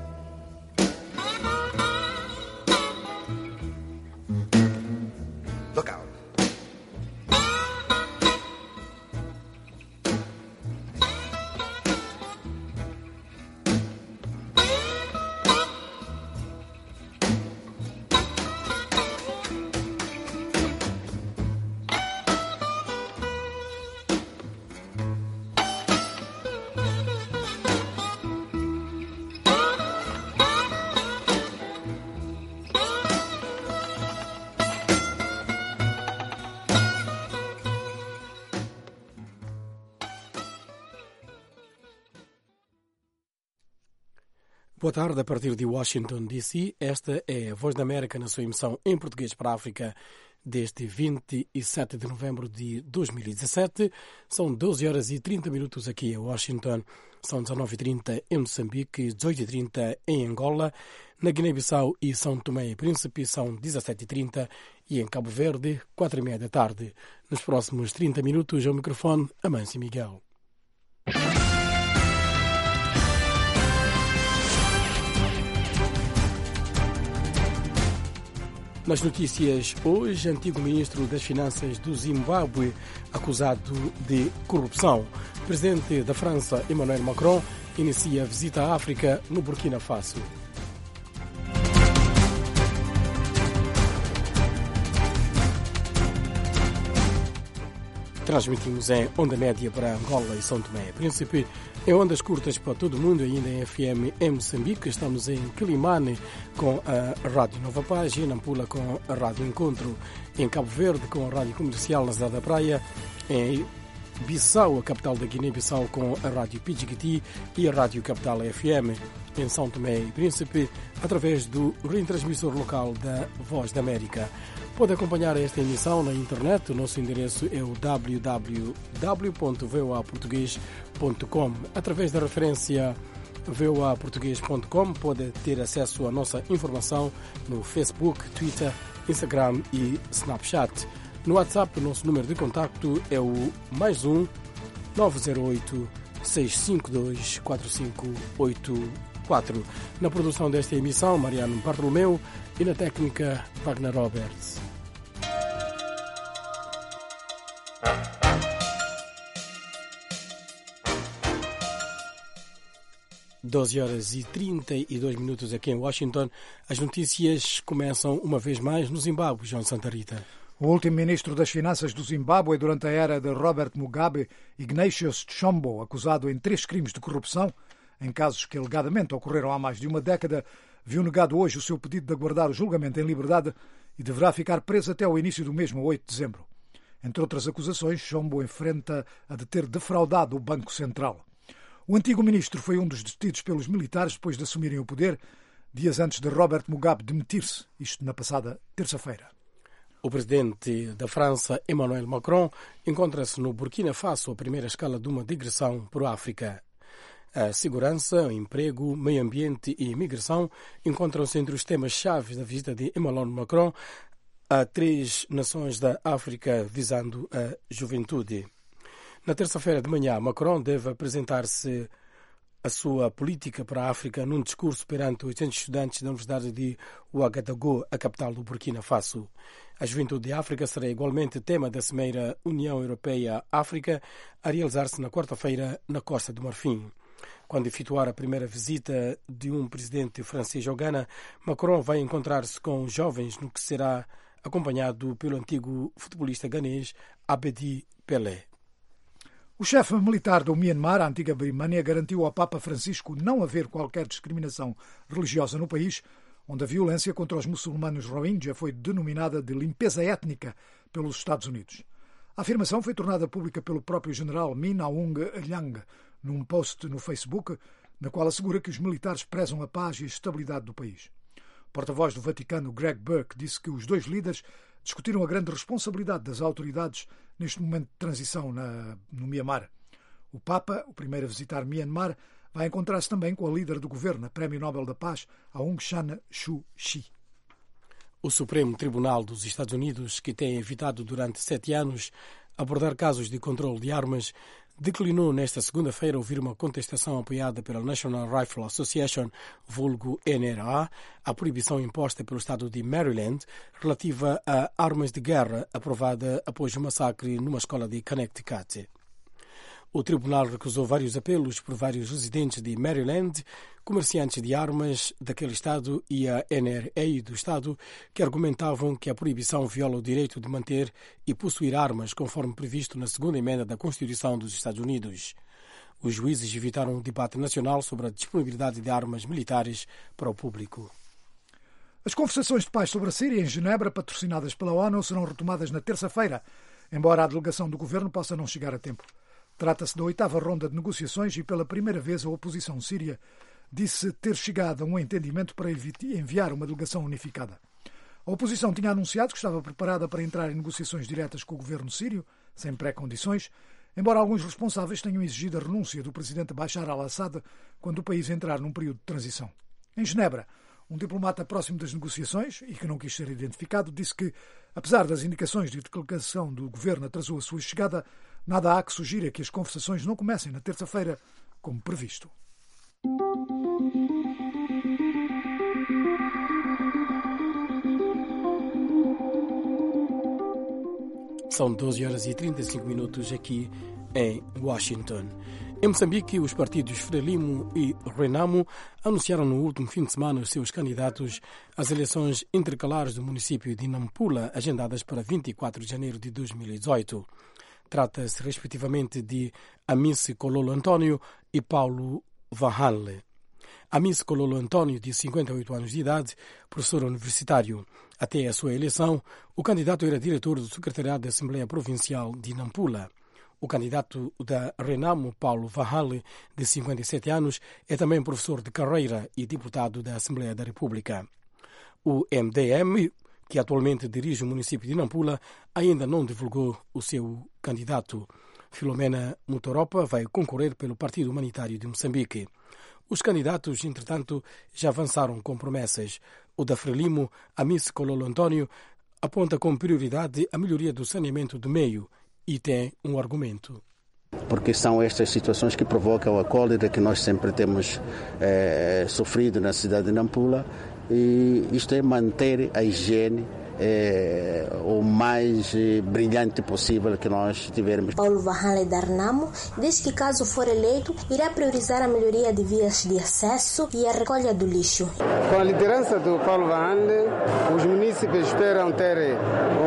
Look out. Boa tarde, a partir de Washington, D.C. Esta é a Voz da América na sua emissão em português para a África desde 27 de novembro de 2017. São 12 horas e 30 minutos aqui em Washington, são 19h30 em Moçambique, 18h30 em Angola, na Guiné-Bissau e São Tomé e Príncipe são 17h30 e em Cabo Verde, 4h30 da tarde. Nos próximos 30 minutos, ao microfone, Amâncio Miguel. Nas notícias hoje, antigo ministro das Finanças do Zimbábue acusado de corrupção. O presidente da França, Emmanuel Macron, inicia a visita à África no Burkina Faso. Transmitimos em onda média para Angola e São Tomé e Príncipe, em ondas curtas para todo o mundo, ainda em FM em Moçambique. Estamos em Quilimane com a Rádio Nova Paz, em Nampula com a Rádio Encontro, em Cabo Verde com a Rádio Comercial na cidade da Praia, em Bissau, a capital da Guiné-Bissau, com a Rádio Pidjigiti e a Rádio Capital FM, em São Tomé e Príncipe, através do retransmissor local da Voz da América. Pode acompanhar esta emissão na internet. O nosso endereço é o www.voaportugues.com. Através da referência voaportugues.com pode ter acesso à nossa informação no Facebook, Twitter, Instagram e Snapchat. No WhatsApp, o nosso número de contacto é o +1 908 652 4584. Na produção desta emissão, Mariano Bartolomeu, e na técnica, Wagner Roberts. Doze horas e 32 minutos aqui em Washington. As notícias começam uma vez mais no Zimbábue, João Santa Rita. O último ministro das Finanças do Zimbábue durante a era de Robert Mugabe, Ignatius Chombo, acusado em 3 crimes de corrupção, em casos que alegadamente ocorreram há mais de uma década, viu negado hoje o seu pedido de aguardar o julgamento em liberdade e deverá ficar preso até o início do mesmo 8 de dezembro. Entre outras acusações, Chombo enfrenta a de ter defraudado o Banco Central. O antigo ministro foi um dos detidos pelos militares depois de assumirem o poder, dias antes de Robert Mugabe demitir-se, isto na passada terça-feira. O presidente da França, Emmanuel Macron, encontra-se no Burkina Faso, a primeira escala de uma digressão por África. A segurança, o emprego, meio ambiente e imigração encontram-se entre os temas-chave da visita de Emmanuel Macron a 3 nações da África visando a juventude. Na terça-feira de manhã, Macron deve apresentar-se a sua política para a África num discurso perante 800 estudantes da Universidade de Ouagadougou, a capital do Burkina Faso. A juventude de África será igualmente tema da Cimeira União Europeia-África, a realizar-se na quarta-feira na Costa do Marfim. Quando efetuar a primeira visita de um presidente francês ao Ghana, Macron vai encontrar-se com jovens, no que será acompanhado pelo antigo futebolista ganês Abedi Pelé. O chefe militar do Myanmar, a antiga Birmânia, garantiu ao Papa Francisco não haver qualquer discriminação religiosa no país, onde a violência contra os muçulmanos Rohingya foi denominada de limpeza étnica pelos Estados Unidos. A afirmação foi tornada pública pelo próprio general Min Aung Hlaing num post no Facebook, na qual assegura que os militares prezam a paz e a estabilidade do país. O porta-voz do Vaticano, Greg Burke, disse que os 2 líderes discutiram a grande responsabilidade das autoridades neste momento de transição no Myanmar. O Papa, o primeiro a visitar Myanmar, vai encontrar-se também com a líder do governo, a Prémio Nobel da Paz, Aung San Suu Kyi. O Supremo Tribunal dos Estados Unidos, que tem evitado durante 7 anos abordar casos de controle de armas, declinou nesta segunda-feira ouvir uma contestação apoiada pela National Rifle Association, vulgo NRA, à proibição imposta pelo estado de Maryland relativa a armas de guerra, aprovada após o massacre numa escola de Connecticut. O tribunal recusou vários apelos por vários residentes de Maryland, comerciantes de armas daquele estado e a NRA do estado, que argumentavam que a proibição viola o direito de manter e possuir armas, conforme previsto na segunda emenda da Constituição dos Estados Unidos. Os juízes evitaram um debate nacional sobre a disponibilidade de armas militares para o público. As conversações de paz sobre a Síria em Genebra, patrocinadas pela ONU, serão retomadas na terça-feira, embora a delegação do governo possa não chegar a tempo. Trata-se da 8ª ronda de negociações e, pela primeira vez, a oposição síria disse ter chegado a um entendimento para enviar uma delegação unificada. A oposição tinha anunciado que estava preparada para entrar em negociações diretas com o governo sírio, sem pré-condições, embora alguns responsáveis tenham exigido a renúncia do presidente Bashar al-Assad quando o país entrar num período de transição. Em Genebra, um diplomata próximo das negociações, e que não quis ser identificado, disse que, apesar das indicações de que a delegação do governo atrasou a sua chegada, nada há que sugira que as conversações não comecem na terça-feira, como previsto. São 12h35 aqui em Washington. Em Moçambique, os partidos Frelimo e Renamo anunciaram no último fim de semana os seus candidatos às eleições intercalares do município de Nampula, agendadas para 24 de janeiro de 2018. Trata-se, respectivamente, de Amice Kololo António e Paulo Vahanle. Amice Kololo António, de 58 anos de idade, professor universitário. Até a sua eleição, o candidato era diretor do Secretariado da Assembleia Provincial de Nampula. O candidato da Renamo, Paulo Vahanle, de 57 anos, é também professor de carreira e deputado da Assembleia da República. O MDM, que atualmente dirige o município de Nampula, ainda não divulgou o seu candidato. Filomena Mutoropa vai concorrer pelo Partido Humanitário de Moçambique. Os candidatos, entretanto, já avançaram com promessas. O da Frelimo, Amice Kololo António, aponta como prioridade a melhoria do saneamento do meio e tem um argumento. Porque são estas situações que provocam a cólera que nós sempre temos sofrido na cidade de Nampula, e isto é manter a higiene o mais brilhante possível que nós tivermos. Paulo Vahanle da Renamo diz que, caso for eleito, irá priorizar a melhoria de vias de acesso e a recolha do lixo. Com a liderança do Paulo Vahanle, os munícipes esperam ter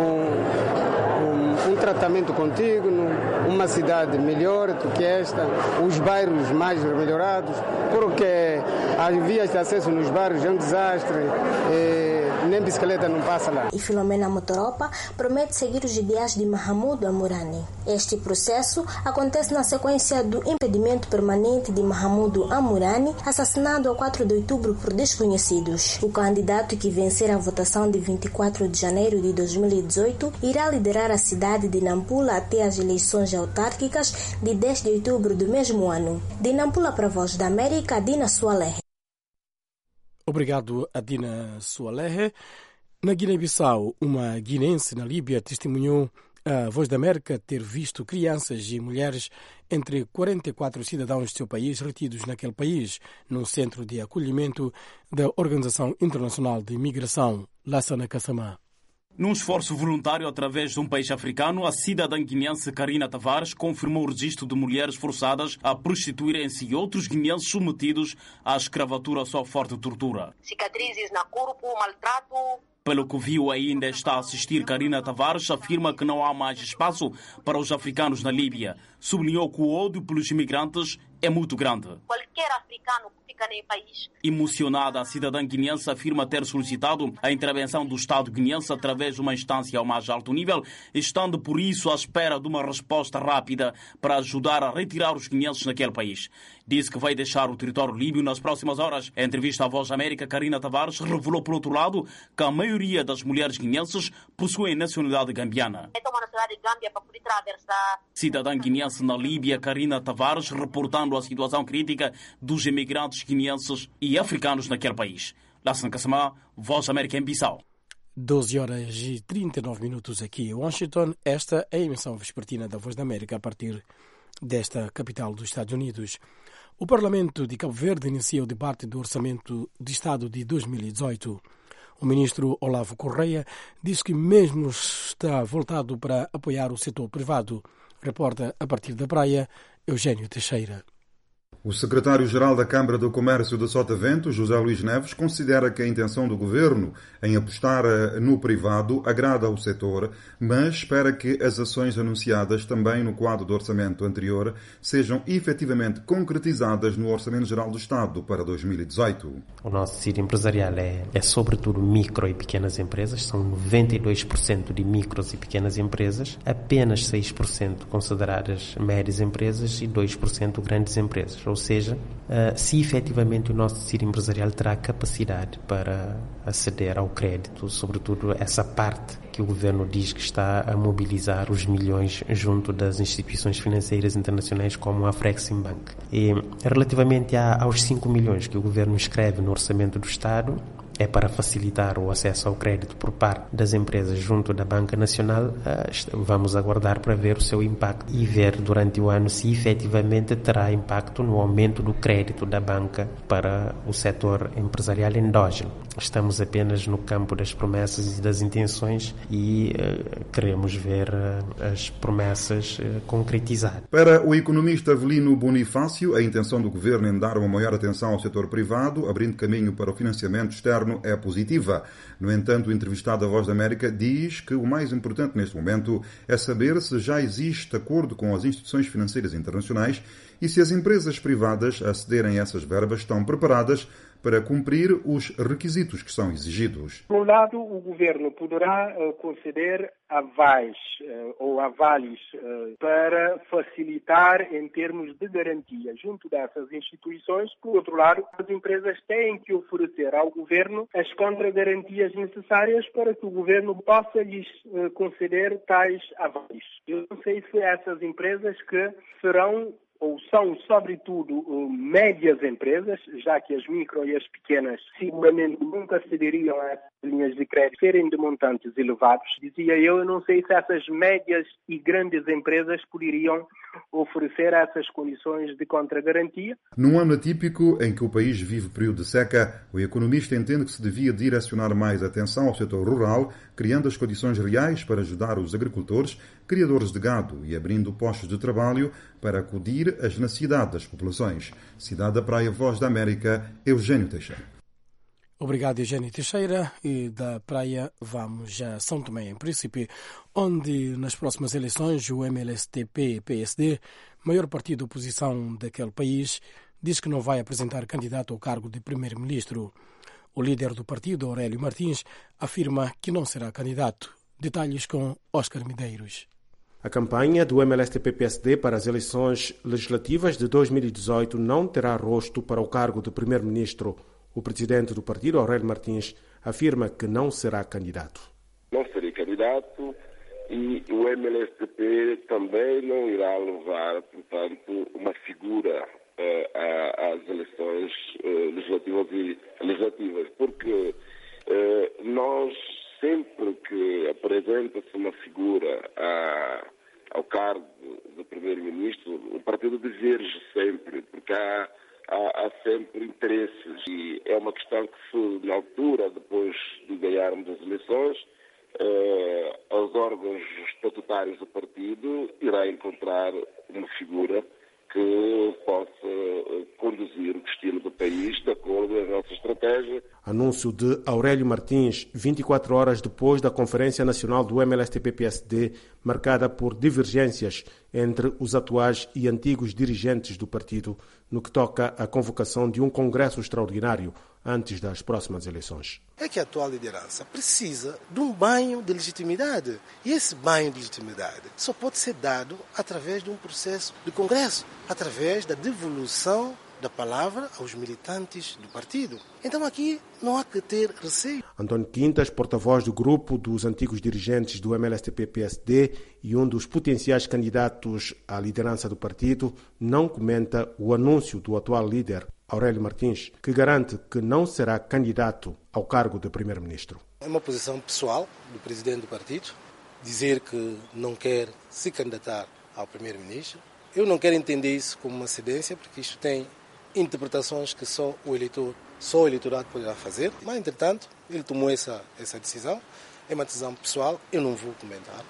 um tratamento contínuo, uma cidade melhor do que esta, os bairros mais melhorados, porque as vias de acesso nos bairros é um desastre, nem bicicleta não passa lá. E Filomena Mutoropa promete seguir os ideais de Mahamudu Amurani. Este processo acontece na sequência do impedimento permanente de Mahamudu Amurani, assassinado a 4 de outubro por desconhecidos. O candidato que vencer a votação de 24 de janeiro de 2018 irá liderar a cidade de Nampula até as eleições autárquicas de 10 de outubro do mesmo ano. De Nampula para a Voz da América, Dina Sualehe. Obrigado a Dina Sualehe. Na Guiné-Bissau, uma guinense na Líbia testemunhou a Voz da América ter visto crianças e mulheres entre 44 cidadãos de seu país retidos naquele país, num centro de acolhimento da Organização Internacional de Imigração, Lassana Kassamá. Num esforço voluntário através de um país africano, a cidadã guineense Karina Tavares confirmou o registro de mulheres forçadas a prostituírem-se e outros guineenses submetidos à escravatura sob forte tortura. Cicatrizes no corpo, maltrato. Pelo que viu ainda está a assistir, Karina Tavares afirma que não há mais espaço para os africanos na Líbia. Sublinhou que o ódio pelos imigrantes é muito grande. Qualquer africano que fica no país. Emocionada, a cidadã guineense afirma ter solicitado a intervenção do Estado guineense através de uma instância ao mais alto nível, estando por isso à espera de uma resposta rápida para ajudar a retirar os guineenses naquele país. Disse que vai deixar o território líbio nas próximas horas. Em entrevista à Voz da América, Karina Tavares revelou, por outro lado, que a maioria das mulheres guineenses possuem nacionalidade gambiana. Cidadã guineense na Líbia, Karina Tavares, reportando a situação crítica dos imigrantes guineenses e africanos naquele país. Lassana Kassamá, Voz da América em Bissau. 12h39 aqui em Washington. Esta é a emissão vespertina da Voz da América a partir desta capital dos Estados Unidos. O Parlamento de Cabo Verde inicia o debate do Orçamento de Estado de 2018. O ministro Olavo Correia disse que mesmo está voltado para apoiar o setor privado. Reporta a partir da praia, Eugênio Teixeira. O secretário-geral da Câmara do Comércio de Sotavento, José Luís Neves, considera que a intenção do governo em apostar no privado agrada ao setor, mas espera que as ações anunciadas também no quadro do orçamento anterior sejam efetivamente concretizadas no Orçamento Geral do Estado para 2018. O nosso tecido empresarial é sobretudo micro e pequenas empresas, são 92% de micros e pequenas empresas, apenas 6% consideradas médias empresas e 2% grandes empresas. ou seja, se efetivamente o nosso tecido empresarial terá capacidade para aceder ao crédito, sobretudo essa parte que o governo diz que está a mobilizar os milhões junto das instituições financeiras internacionais como a Afreximbank. E relativamente aos 5 milhões que o governo escreve no orçamento do Estado, é para facilitar o acesso ao crédito por parte das empresas junto da Banca Nacional. Vamos aguardar para ver o seu impacto e ver durante o ano se efetivamente terá impacto no aumento do crédito da banca para o setor empresarial endógeno. Estamos apenas no campo das promessas e das intenções e queremos ver as promessas concretizadas. Para o economista Avelino Bonifácio, a intenção do governo em dar uma maior atenção ao setor privado, abrindo caminho para o financiamento externo, é positiva. No entanto, o entrevistado da Voz da América diz que o mais importante neste momento é saber se já existe acordo com as instituições financeiras internacionais e se as empresas privadas a acederem a essas verbas estão preparadas para cumprir os requisitos que são exigidos. Por um lado, o governo poderá conceder avais ou avales para facilitar em termos de garantia junto dessas instituições. Por outro lado, as empresas têm que oferecer ao governo as contragarantias necessárias para que o governo possa lhes conceder tais avais. Eu não sei se essas empresas que serão ou são, sobretudo, médias empresas, já que as micro e as pequenas seguramente nunca cederiam a essas linhas de crédito serem de montantes elevados. Dizia eu não sei se essas médias e grandes empresas poderiam oferecer essas condições de contragarantia. Num ano atípico em que o país vive período de seca, o economista entende que se devia direcionar mais atenção ao setor rural, criando as condições reais para ajudar os agricultores, criadores de gado e abrindo postos de trabalho para acudir às necessidades das populações. Cidade da Praia, Voz da América, Eugênio Teixeira. Obrigado, Eugênio Teixeira. E da Praia vamos a São Tomé em Príncipe, onde nas próximas eleições o MLSTP-PSD, maior partido de oposição daquele país, diz que não vai apresentar candidato ao cargo de primeiro-ministro. O líder do partido, Aurélio Martins, afirma que não será candidato. Detalhes com Oscar Medeiros. A campanha do MLSTP-PSD para as eleições legislativas de 2018 não terá rosto para o cargo de primeiro-ministro. O presidente do partido, Aurélio Martins, afirma que não será candidato. Não serei candidato e o MLSTP também não irá levar, portanto, uma figura às eleições legislativas, porque nós, sempre que apresenta-se uma figura ao cargo de primeiro-ministro, o partido diverge sempre, porque há sempre interesses e é uma questão que se, na altura, depois de ganharmos as eleições, os órgãos estatutários do partido irá encontrar uma figura que possa conduzir o destino do país de acordo com a nossa estratégia. Anúncio de Aurélio Martins, 24 horas depois da Conferência Nacional do MLSTP-PSD, marcada por divergências entre os atuais e antigos dirigentes do partido no que toca à convocação de um congresso extraordinário antes das próximas eleições. É que a atual liderança precisa de um banho de legitimidade. E esse banho de legitimidade só pode ser dado através de um processo de congresso, através da devolução da palavra aos militantes do partido. Então aqui não há que ter receio. António Quintas, porta-voz do grupo dos antigos dirigentes do MLSTP-PSD e um dos potenciais candidatos à liderança do partido, não comenta o anúncio do atual líder, Aurélio Martins, que garante que não será candidato ao cargo de primeiro-ministro. É uma posição pessoal do presidente do partido, dizer que não quer se candidatar ao primeiro-ministro. Eu não quero entender isso como uma cedência, porque isto tem interpretações que só o eleitorado poderá fazer. Mas, entretanto, ele tomou essa decisão. É uma decisão pessoal, eu não vou comentar.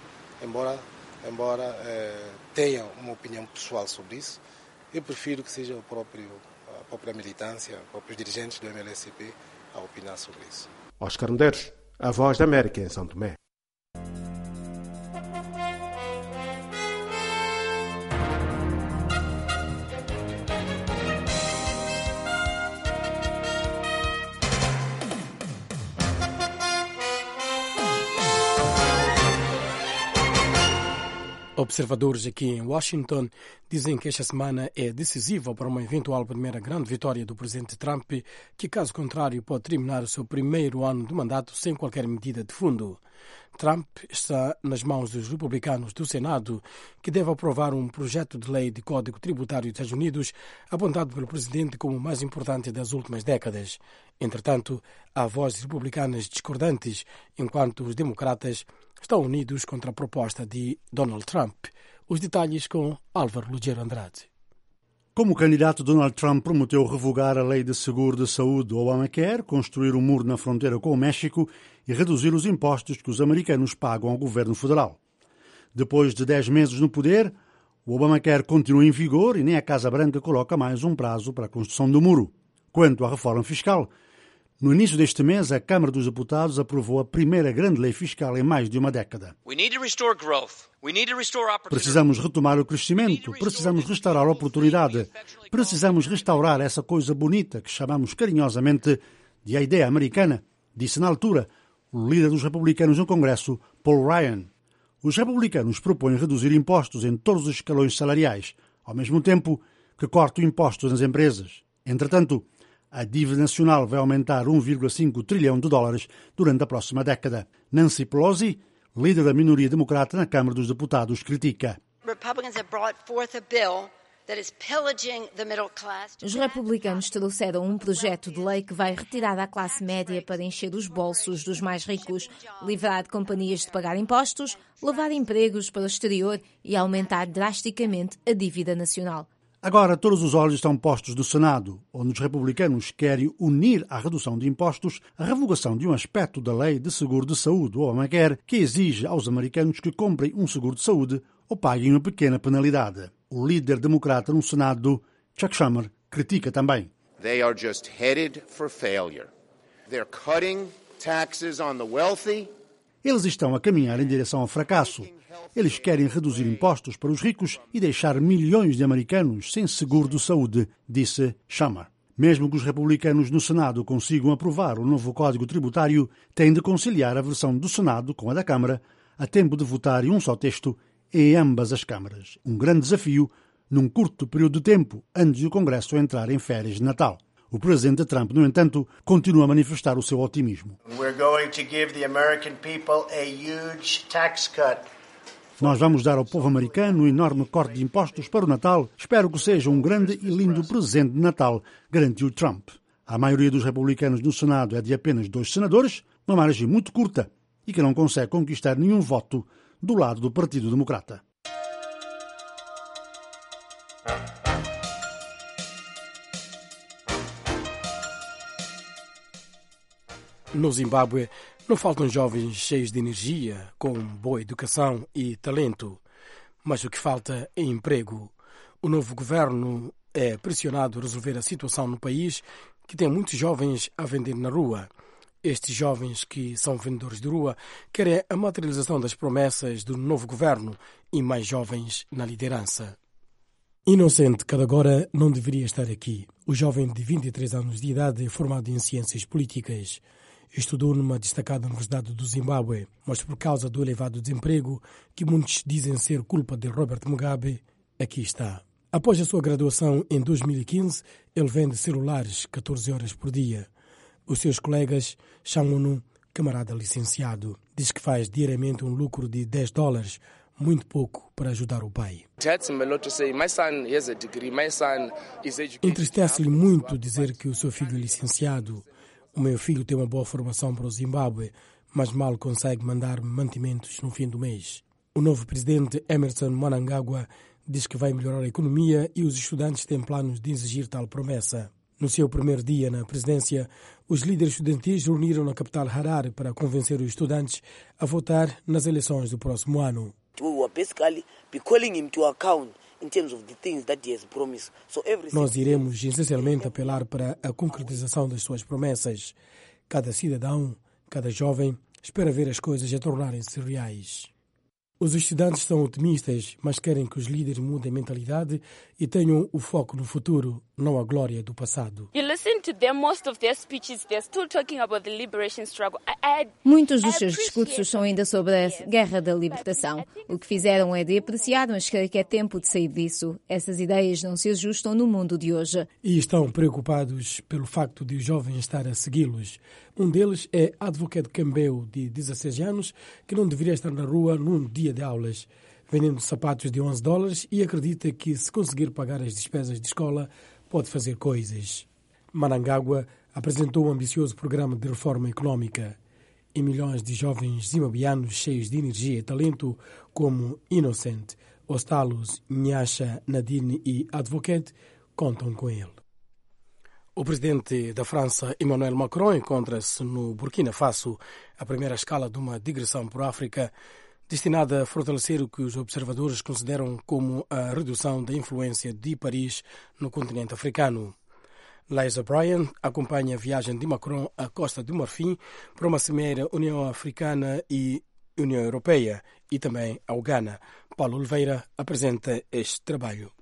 Embora tenha uma opinião pessoal sobre isso, eu prefiro que seja a própria militância, os próprios dirigentes do MLSTP a opinar sobre isso. Oscar Medeiros, a Voz da América em São Tomé. Observadores aqui em Washington dizem que esta semana é decisiva para uma eventual primeira grande vitória do presidente Trump, que, caso contrário, pode terminar o seu primeiro ano de mandato sem qualquer medida de fundo. Trump está nas mãos dos republicanos do Senado, que deve aprovar um projeto de lei de Código Tributário dos Estados Unidos, apontado pelo presidente como o mais importante das últimas décadas. Entretanto, há vozes republicanas discordantes, enquanto os democratas estão unidos contra a proposta de Donald Trump. Os detalhes com Álvaro Lugero Andrade. Como candidato, Donald Trump prometeu revogar a lei de seguro de saúde Obamacare, construir um muro na fronteira com o México e reduzir os impostos que os americanos pagam ao governo federal. Depois de 10 meses no poder, o Obamacare continua em vigor e nem a Casa Branca coloca mais um prazo para a construção do muro. Quanto à reforma fiscal, no início deste mês, a Câmara dos Deputados aprovou a primeira grande lei fiscal em mais de uma década. Precisamos retomar o crescimento, precisamos restaurar a oportunidade, precisamos restaurar essa coisa bonita que chamamos carinhosamente de a ideia americana, disse na altura o líder dos republicanos no Congresso, Paul Ryan. Os republicanos propõem reduzir impostos em todos os escalões salariais, ao mesmo tempo que cortam impostos nas empresas. Entretanto, a dívida nacional vai aumentar 1,5 trilhão de dólares durante a próxima década. Nancy Pelosi, líder da minoria democrata na Câmara dos Deputados, critica. Os republicanos trouxeram um projeto de lei que vai retirar à classe média para encher os bolsos dos mais ricos, livrar companhias de pagar impostos, levar empregos para o exterior e aumentar drasticamente a dívida nacional. Agora, todos os olhos estão postos no Senado, onde os republicanos querem unir à redução de impostos a revogação de um aspecto da lei de seguro de saúde, o Obamacare, que exige aos americanos que comprem um seguro de saúde ou paguem uma pequena penalidade. O líder democrata no Senado, Chuck Schumer, critica também. They are just headed for failure. They're cutting taxes on the wealthy. Eles estão a caminhar em direção ao fracasso. Eles querem reduzir impostos para os ricos e deixar milhões de americanos sem seguro de saúde, disse Schumer. Mesmo que os republicanos no Senado consigam aprovar o novo Código Tributário, têm de conciliar a versão do Senado com a da Câmara, a tempo de votar em um só texto em ambas as câmaras. Um grande desafio num curto período de tempo antes do Congresso entrar em férias de Natal. O presidente Trump, no entanto, continua a manifestar o seu otimismo. Nós vamos dar ao povo americano um enorme corte de impostos para o Natal. Espero que seja um grande e lindo presente de Natal, garantiu Trump. A maioria dos republicanos no Senado é de apenas 2 senadores, uma margem muito curta, e que não consegue conquistar nenhum voto do lado do Partido Democrata. No Zimbábue, não faltam jovens cheios de energia, com boa educação e talento. Mas o que falta é emprego. O novo governo é pressionado a resolver a situação no país, que tem muitos jovens a vender na rua. Estes jovens, que são vendedores de rua, querem a materialização das promessas do novo governo e mais jovens na liderança. Inocente Kadagora não deveria estar aqui. O jovem de 23 anos de idade é formado em ciências políticas. Estudou numa destacada Universidade do Zimbábue, mas por causa do elevado desemprego, que muitos dizem ser culpa de Robert Mugabe, aqui está. Após a sua graduação em 2015, ele vende celulares 14 horas por dia. Os seus colegas chamam-no camarada licenciado. Diz que faz diariamente um lucro de $10, muito pouco para ajudar o pai. Entristece-lhe muito dizer que o seu filho é licenciado. O meu filho tem uma boa formação para o Zimbábue, mas mal consegue mandar mantimentos no fim do mês. O novo presidente Emmerson Mnangagwa diz que vai melhorar a economia e os estudantes têm planos de exigir tal promessa. No seu primeiro dia na presidência, os líderes estudantis reuniram na capital Harare para convencer os estudantes a votar nas eleições do próximo ano. Nós iremos essencialmente apelar para a concretização das suas promessas. Cada cidadão, cada jovem, espera ver as coisas a tornarem-se reais. Os estudantes são otimistas, mas querem que os líderes mudem a mentalidade e tenham o foco no futuro, não a glória do passado. Muitos dos seus discursos são ainda sobre a guerra da libertação. O que fizeram é de apreciar, mas creio que é tempo de sair disso. Essas ideias não se ajustam no mundo de hoje. E estão preocupados pelo facto de os jovens estar a segui-los. Um deles é Advocate Cambeu, de 16 anos, que não deveria estar na rua num dia de aulas, vendendo sapatos de $11 e acredita que, se conseguir pagar as despesas de escola, pode fazer coisas. Mnangagwa apresentou um ambicioso programa de reforma económica e milhões de jovens zimbabueanos cheios de energia e talento, como Innocent, Ostalos, Nyasha, Nadine e Advocate, contam com ele. O presidente da França, Emmanuel Macron, encontra-se no Burkina Faso, a primeira escala de uma digressão por África, destinada a fortalecer o que os observadores consideram como a redução da influência de Paris no continente africano. Liza Bryan acompanha a viagem de Macron à Costa do Marfim para uma cimeira União Africana e União Europeia e também ao Ghana. Paulo Oliveira apresenta este trabalho.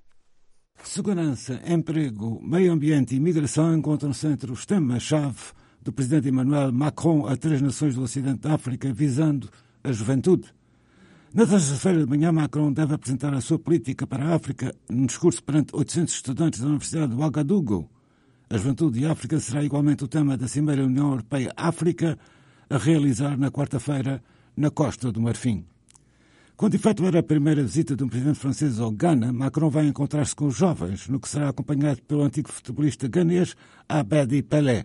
Segurança, emprego, meio ambiente e migração encontram-se entre os temas-chave do presidente Emmanuel Macron a 3 nações do Ocidente da África, visando a juventude. Na terça-feira de manhã, Macron deve apresentar a sua política para a África num discurso perante 800 estudantes da Universidade de Ouagadougou. A juventude e a África será igualmente o tema da Cimeira União Europeia-África, a realizar na quarta-feira na Costa do Marfim. Quando efetuar a primeira visita de um presidente francês ao Ghana, Macron vai encontrar-se com os jovens, no que será acompanhado pelo antigo futebolista ganês Abedi Pelé.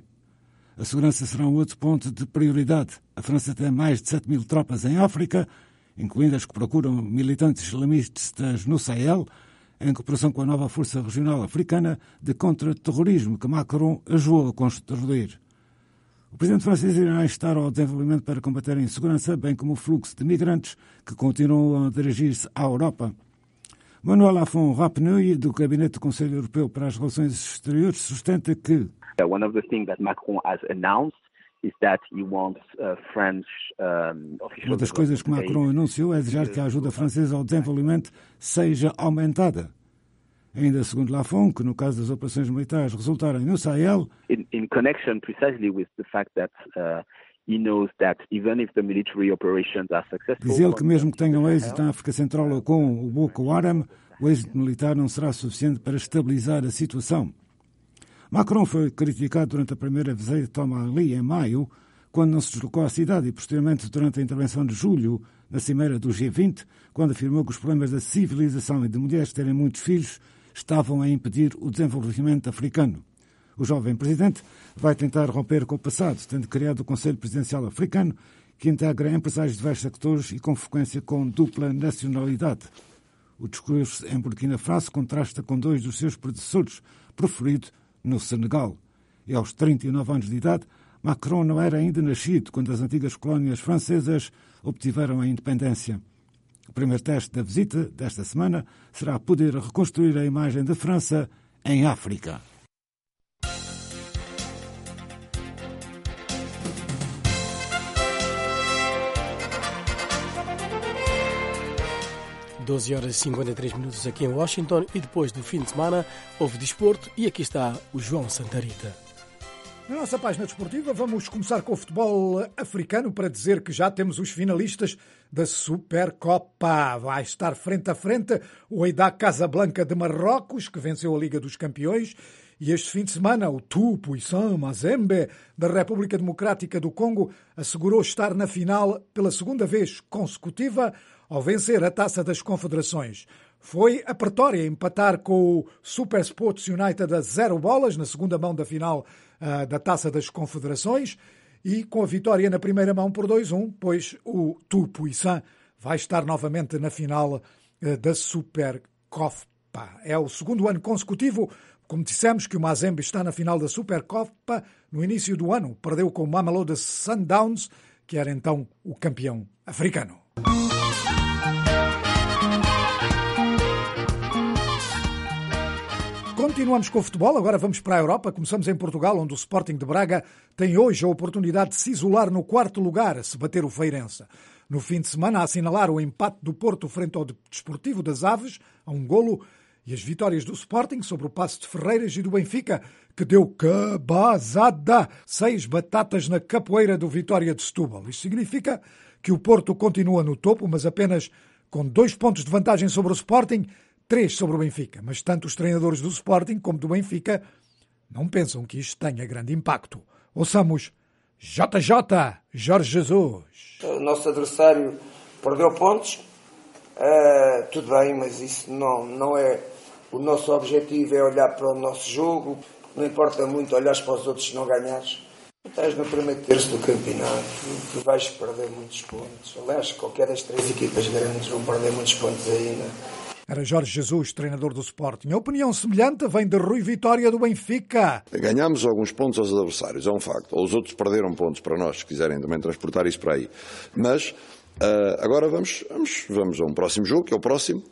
A segurança será um outro ponto de prioridade. A França tem mais de 7 mil tropas em África, incluindo as que procuram militantes islamistas no Sahel, em cooperação com a nova Força Regional Africana de Contra-Terrorismo, que Macron ajudou a construir. O presidente francês irá instar ao desenvolvimento para combater a insegurança, bem como o fluxo de migrantes que continuam a dirigir-se à Europa. Manuel Lafont Rapnouille, do Gabinete do Conselho Europeu para as Relações Exteriores, sustenta que one of the things that Macron has announced is that he wants French officials. Uma das coisas que Macron anunciou é desejar que a ajuda francesa ao desenvolvimento seja aumentada. Ainda segundo Lafont, que no caso das operações militares resultarem no Sahel, in connection precisely with the fact that he knows that even if the military operations are successful, diz ele que mesmo que tenham êxito na África Central ou com o Boko Haram, o êxito militar não será suficiente para estabilizar a situação. Macron foi criticado durante a primeira visita ao Mali em maio, quando não se deslocou à cidade, e posteriormente durante a intervenção de julho na cimeira do G20, quando afirmou que os problemas da civilização e de mulheres terem muitos filhos estavam a impedir o desenvolvimento africano. O jovem presidente vai tentar romper com o passado, tendo criado o Conselho Presidencial Africano, que integra empresários de diversos sectores e com frequência com dupla nacionalidade. O discurso em Burkina Faso contrasta com 2 dos seus predecessores, proferido no Senegal. E aos 39 anos de idade, Macron não era ainda nascido quando as antigas colónias francesas obtiveram a independência. O primeiro teste da visita desta semana será poder reconstruir a imagem da França em África. Doze horas e 53 minutos aqui em Washington, e depois do fim de semana houve desporto, e aqui está o João Santarita. Na nossa página desportiva vamos começar com o futebol africano para dizer que já temos os finalistas da Supercopa. Vai estar frente a frente o Wydad Casablanca de Marrocos, que venceu a Liga dos Campeões, e este fim de semana o Tout Puissant Mazembe da República Democrática do Congo assegurou estar na final pela segunda vez consecutiva ao vencer a Taça das Confederações. Foi a Pretória empatar com o Super Sports United a 0 bolas na segunda mão da final da Taça das Confederações, e com a vitória na primeira mão por 2-1, pois o Tout Puissant vai estar novamente na final da Supercopa. É o segundo ano consecutivo, como dissemos, que o Mazembe está na final da Supercopa. No início do ano perdeu com o Mamelodi Sundowns, que era então o campeão africano. Continuamos com o futebol, agora vamos para a Europa. Começamos em Portugal, onde o Sporting de Braga tem hoje a oportunidade de se isolar no 4º lugar, se bater o Feirense. No fim de semana, a assinalar o empate do Porto frente ao Desportivo das Aves, a 1 golo, E as vitórias do Sporting sobre o Paço de Ferreiras e do Benfica, que deu cabazada, 6 batatas na capoeira do Vitória de Setúbal. Isto significa que o Porto continua no topo, mas apenas com 2 pontos de vantagem sobre o Sporting, 3 sobre o Benfica. Mas tanto os treinadores do Sporting como do Benfica não pensam que isto tenha grande impacto. Ouçamos JJ, Jorge Jesus. O nosso adversário perdeu pontos, tudo bem, mas isso não é o nosso objetivo, é olhar para o nosso jogo, não importa muito olhar para os outros se não ganhares. Estás no primeiro terço do campeonato, tu vais perder muitos pontos. Aliás, qualquer das 3 equipas grandes vão perder muitos pontos ainda. Era Jorge Jesus, treinador do Sporting. A opinião semelhante vem de Rui Vitória do Benfica. Ganhámos alguns pontos aos adversários, é um facto. Ou os outros perderam pontos para nós, se quiserem também transportar isso para aí. Mas agora vamos a um próximo jogo, que é o próximo.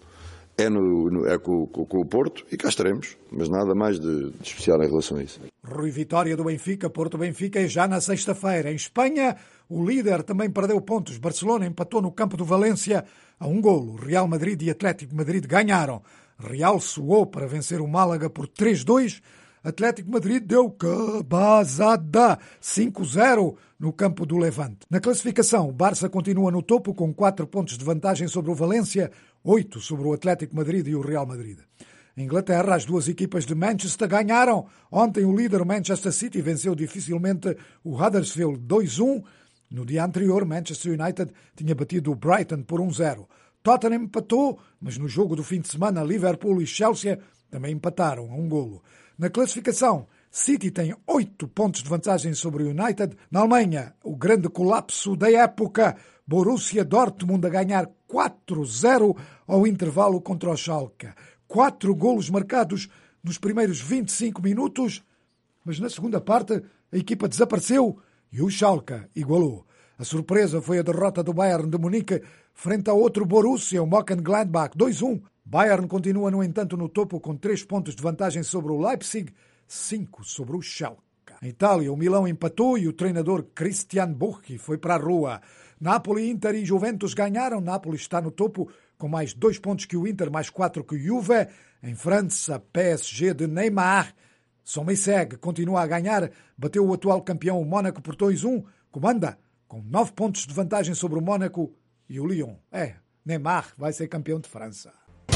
É com o Porto e cá estaremos. Mas nada mais de especial em relação a isso. Rui Vitória do Benfica, Porto-Benfica é já na sexta-feira. Em Espanha, o líder também perdeu pontos. Barcelona empatou no campo do Valência a 1 golo. Real Madrid e Atlético Madrid ganharam. Real suou para vencer o Málaga por 3-2. Atlético Madrid deu cabazada 5-0 no campo do Levante. Na classificação, o Barça continua no topo com 4 pontos de vantagem sobre o Valência, 8 sobre o Atlético Madrid e o Real Madrid. Em Inglaterra, as 2 equipas de Manchester ganharam. Ontem o líder Manchester City venceu dificilmente o Huddersfield 2-1. No dia anterior, Manchester United tinha batido o Brighton por 1-0. Tottenham empatou, mas no jogo do fim de semana, Liverpool e Chelsea também empataram a 1 golo. Na classificação, City tem 8 pontos de vantagem sobre o United. Na Alemanha, o grande colapso da época. Borussia Dortmund a ganhar 4-0 ao intervalo contra o Schalke. 4 golos marcados nos primeiros 25 minutos, mas na segunda parte a equipa desapareceu e o Schalke igualou. A surpresa foi a derrota do Bayern de Munique frente a outro Borussia, o Mönchengladbach, 2-1. Bayern continua, no entanto, no topo com 3 pontos de vantagem sobre o Leipzig, 5 sobre o Schalke. Em Itália, o Milão empatou e o treinador Cristian Bucchi foi para a rua. Napoli, Inter e Juventus ganharam. Napoli está no topo com mais 2 pontos que o Inter, mais 4 que o Juve. Em França, PSG de Neymar. Sommerseg continua a ganhar. Bateu o atual campeão, o Mónaco, por 2-1. Comanda com 9 pontos de vantagem sobre o Mónaco e o Lyon. Neymar vai ser campeão de França.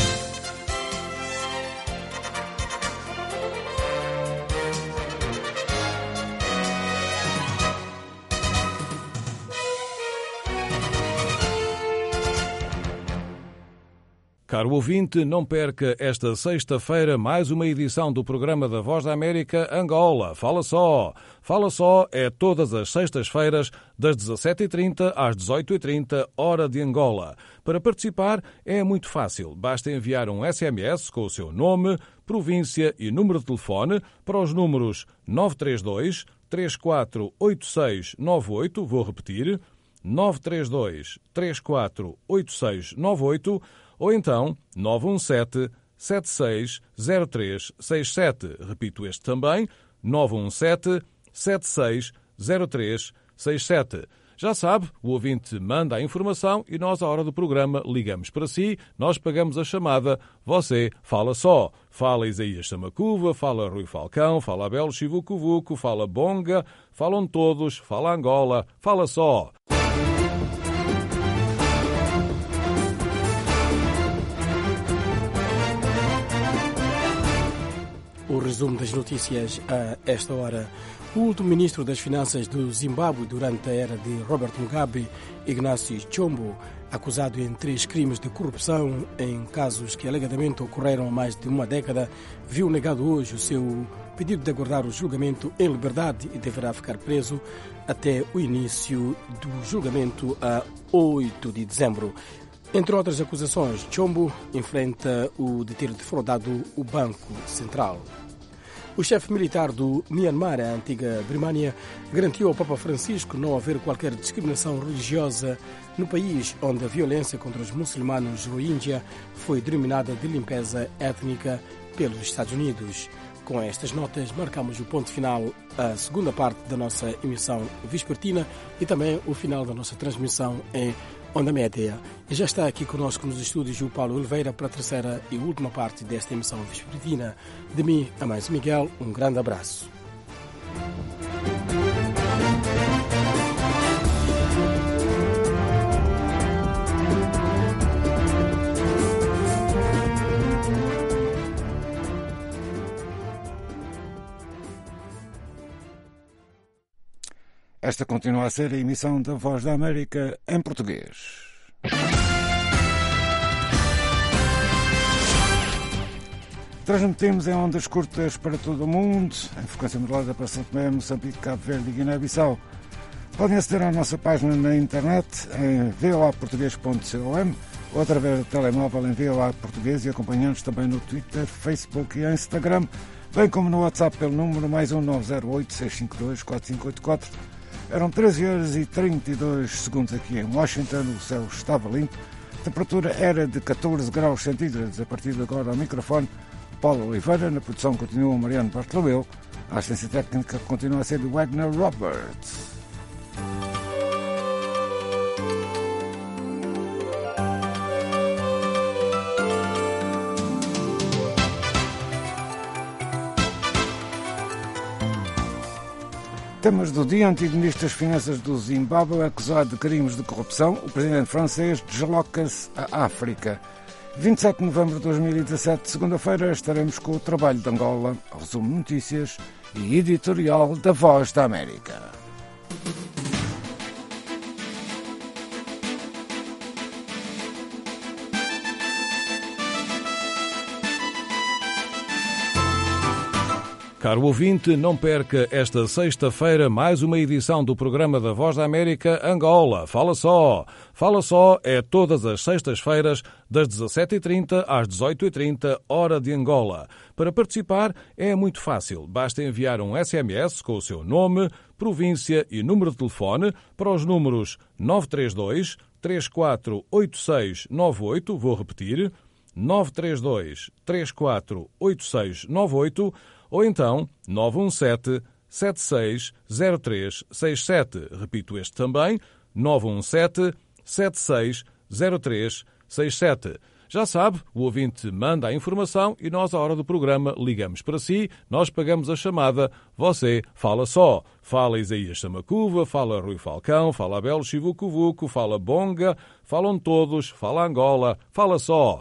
Caro ouvinte, não perca esta sexta-feira mais uma edição do programa da Voz da América Angola. Fala Só! Fala Só é todas as sextas-feiras, das 17h30 às 18h30, hora de Angola. Para participar é muito fácil. Basta enviar um SMS com o seu nome, província e número de telefone para os números 932 348698, vou repetir, 932 348698, ou então 917-760367. Repito este também, 917-760367. Já sabe, o ouvinte manda a informação e nós, à hora do programa, ligamos para si, nós pagamos a chamada, você fala só. Fala Isaías Samacuva, fala Rui Falcão, fala Abel Chivucuvuco, fala Bonga, falam todos, fala Angola, fala só. O resumo das notícias a esta hora. O último ministro das Finanças do Zimbábue durante a era de Robert Mugabe, Ignácio Chombo, acusado em 3 crimes de corrupção em casos que alegadamente ocorreram há mais de uma década, viu negado hoje o seu pedido de aguardar o julgamento em liberdade e deverá ficar preso até o início do julgamento a 8 de dezembro. Entre outras acusações, Chombo enfrenta o de ter defraudado o Banco Central. O chefe militar do Myanmar, a antiga Birmânia, garantiu ao Papa Francisco não haver qualquer discriminação religiosa no país onde a violência contra os muçulmanos Rohingya foi denominada de limpeza étnica pelos Estados Unidos. Com estas notas, marcamos o ponto final à segunda parte da nossa emissão vespertina e também o final da nossa transmissão em Onda Média. E já está aqui conosco nos estúdios o Paulo Oliveira para a terceira e última parte desta emissão vespertina. De mim a mais Miguel, um grande abraço. Esta continua a ser a emissão da Voz da América em português. Transmitimos em ondas curtas para todo o mundo, em frequência modulada para São Tomé, Moçambique, Cabo Verde e Guiné-Bissau. Podem aceder à nossa página na internet em voaportugues.com ou através do telemóvel em VOA Português e acompanhando-nos também no Twitter, Facebook e Instagram, bem como no WhatsApp pelo número +1 908 652 4584. Eram 13h32 aqui em Washington, o céu estava limpo, a temperatura era de 14 graus centígrados. A partir de agora ao microfone, Paulo Oliveira, na produção continua Mariano Bartolomeu, a assistência técnica continua a ser de Wagner Roberts. Temas do dia: antigo ministro das Finanças do Zimbábue acusado de crimes de corrupção. O presidente francês desloca-se à África. 27 de novembro de 2017, segunda-feira, estaremos com o trabalho de Angola, resumo de notícias e editorial da Voz da América. Caro ouvinte, não perca esta sexta-feira mais uma edição do programa da Voz da América Angola. Fala só! Fala só é todas as sextas-feiras, das 17h30 às 18h30, hora de Angola. Para participar é muito fácil. Basta enviar um SMS com o seu nome, província e número de telefone para os números 932 348698. Vou repetir, 932 348698. Ou então 917-760367. Repito este também, 917-760367. Já sabe, o ouvinte manda a informação e nós, à hora do programa, ligamos para si, nós pagamos a chamada, você fala só. Fala Isaías Samacuva, fala Rui Falcão, fala Abel Chivucovuco, fala Bonga, falam todos, fala Angola, fala só.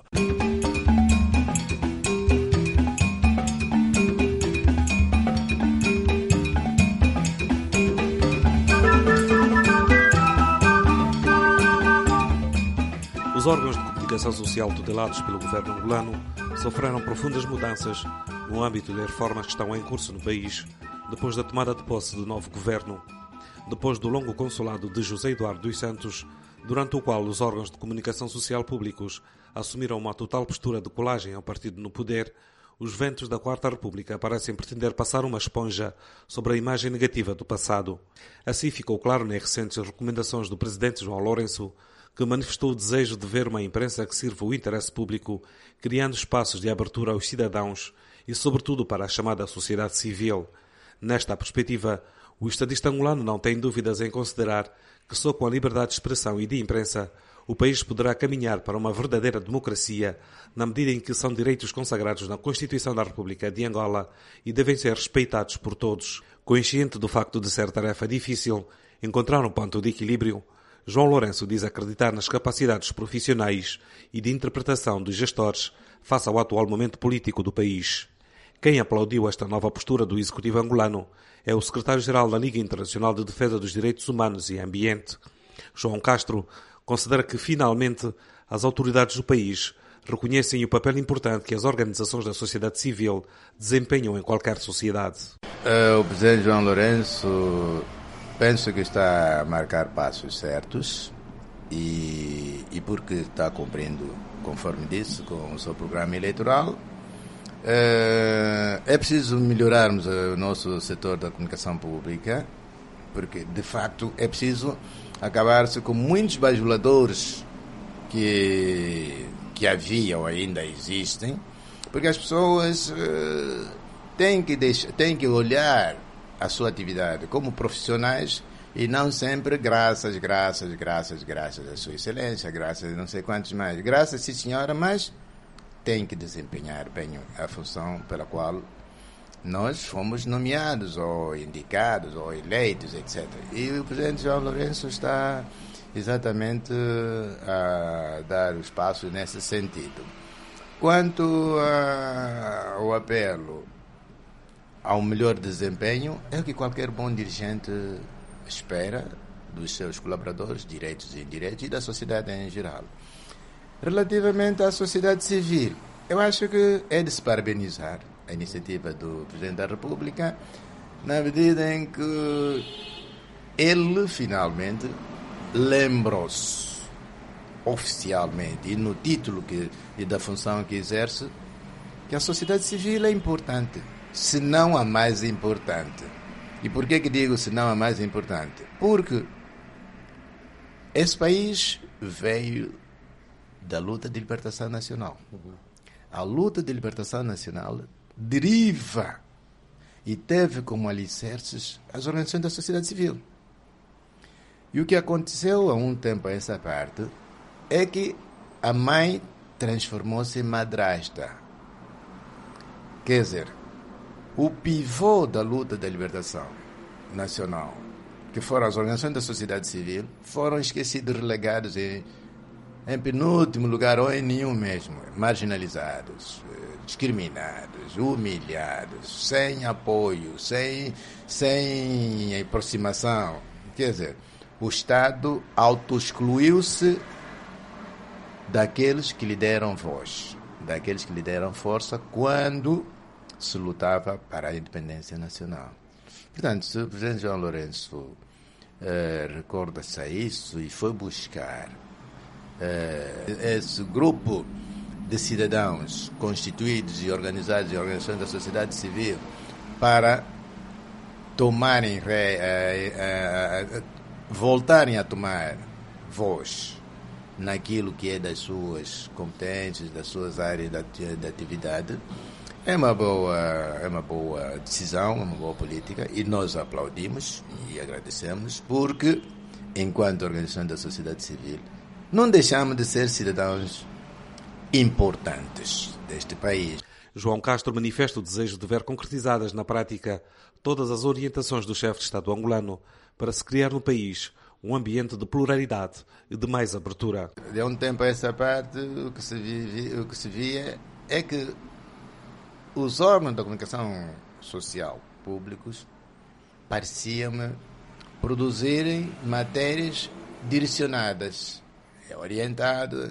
Os órgãos de comunicação social tutelados pelo governo angolano sofreram profundas mudanças no âmbito das reformas que estão em curso no país, depois da tomada de posse do novo governo. Depois do longo consulado de José Eduardo dos Santos, durante o qual os órgãos de comunicação social públicos assumiram uma total postura de colagem ao partido no poder, os ventos da Quarta República parecem pretender passar uma esponja sobre a imagem negativa do passado. Assim ficou claro nas recentes recomendações do presidente João Lourenço, que manifestou o desejo de ver uma imprensa que sirva o interesse público, criando espaços de abertura aos cidadãos e, sobretudo, para a chamada sociedade civil. Nesta perspectiva, o estadista angolano não tem dúvidas em considerar que só com a liberdade de expressão e de imprensa o país poderá caminhar para uma verdadeira democracia, na medida em que são direitos consagrados na Constituição da República de Angola e devem ser respeitados por todos. Consciente do facto de ser tarefa difícil encontrar um ponto de equilíbrio, João Lourenço diz acreditar nas capacidades profissionais e de interpretação dos gestores face ao atual momento político do país. Quem aplaudiu esta nova postura do executivo angolano é o secretário-geral da Liga Internacional de Defesa dos Direitos Humanos e Ambiente. João Castro considera que, finalmente, as autoridades do país reconhecem o papel importante que as organizações da sociedade civil desempenham em qualquer sociedade. O presidente João Lourenço penso que está a marcar passos certos e porque está cumprindo, conforme disse, com o seu programa eleitoral. É preciso melhorarmos o nosso setor da comunicação pública, porque, de facto, é preciso acabar-se com muitos bajuladores que havia ou ainda existem, porque as pessoas têm que olhar a sua atividade como profissionais E não sempre graças a Sua Excelência, graças a não sei quantos mais. Graças, sim senhora, mas tem que desempenhar bem a função pela qual nós fomos nomeados, ou indicados, ou eleitos, etc. E o presidente João Lourenço está exatamente a dar os passos nesse sentido. Quanto ao apelo ao melhor desempenho, é o que qualquer bom dirigente espera dos seus colaboradores, direitos e indiretos, e da sociedade em geral. Relativamente à sociedade civil, eu acho que é de se parabenizar a iniciativa do Presidente da República, na medida em que ele finalmente lembrou-se oficialmente e no título e da função que exerce, que a sociedade civil é importante, se não a mais importante. E por que digo se não a mais importante? Porque esse país veio da luta de libertação nacional. A luta de libertação nacional deriva e teve como alicerces as organizações da sociedade civil. E o que aconteceu há um tempo a essa parte é que a mãe transformou-se em madrasta. Quer dizer, o pivô da luta da libertação nacional, que foram as organizações da sociedade civil, foram esquecidos, relegados em penúltimo lugar ou em nenhum mesmo, marginalizados, discriminados, humilhados, sem apoio, sem aproximação. Quer dizer, o Estado auto-excluiu-se daqueles que lhe deram voz, daqueles que lhe deram força quando se lutava para a independência nacional. Portanto, se o presidente João Lourenço recorda-se a isso e foi buscar esse grupo de cidadãos constituídos e organizados em organizações da sociedade civil para tomarem voltarem a tomar voz naquilo que é das suas competências, das suas áreas de atividade, é uma boa decisão, uma boa política, e nós aplaudimos e agradecemos, porque, enquanto organização da sociedade civil, não deixamos de ser cidadãos importantes deste país. João Castro manifesta o desejo de ver concretizadas na prática todas as orientações do chefe de Estado angolano para se criar no país um ambiente de pluralidade e de mais abertura. De um tempo a essa parte, o que se via é que os órgãos da comunicação social públicos pareciam produzirem matérias direcionadas, orientadas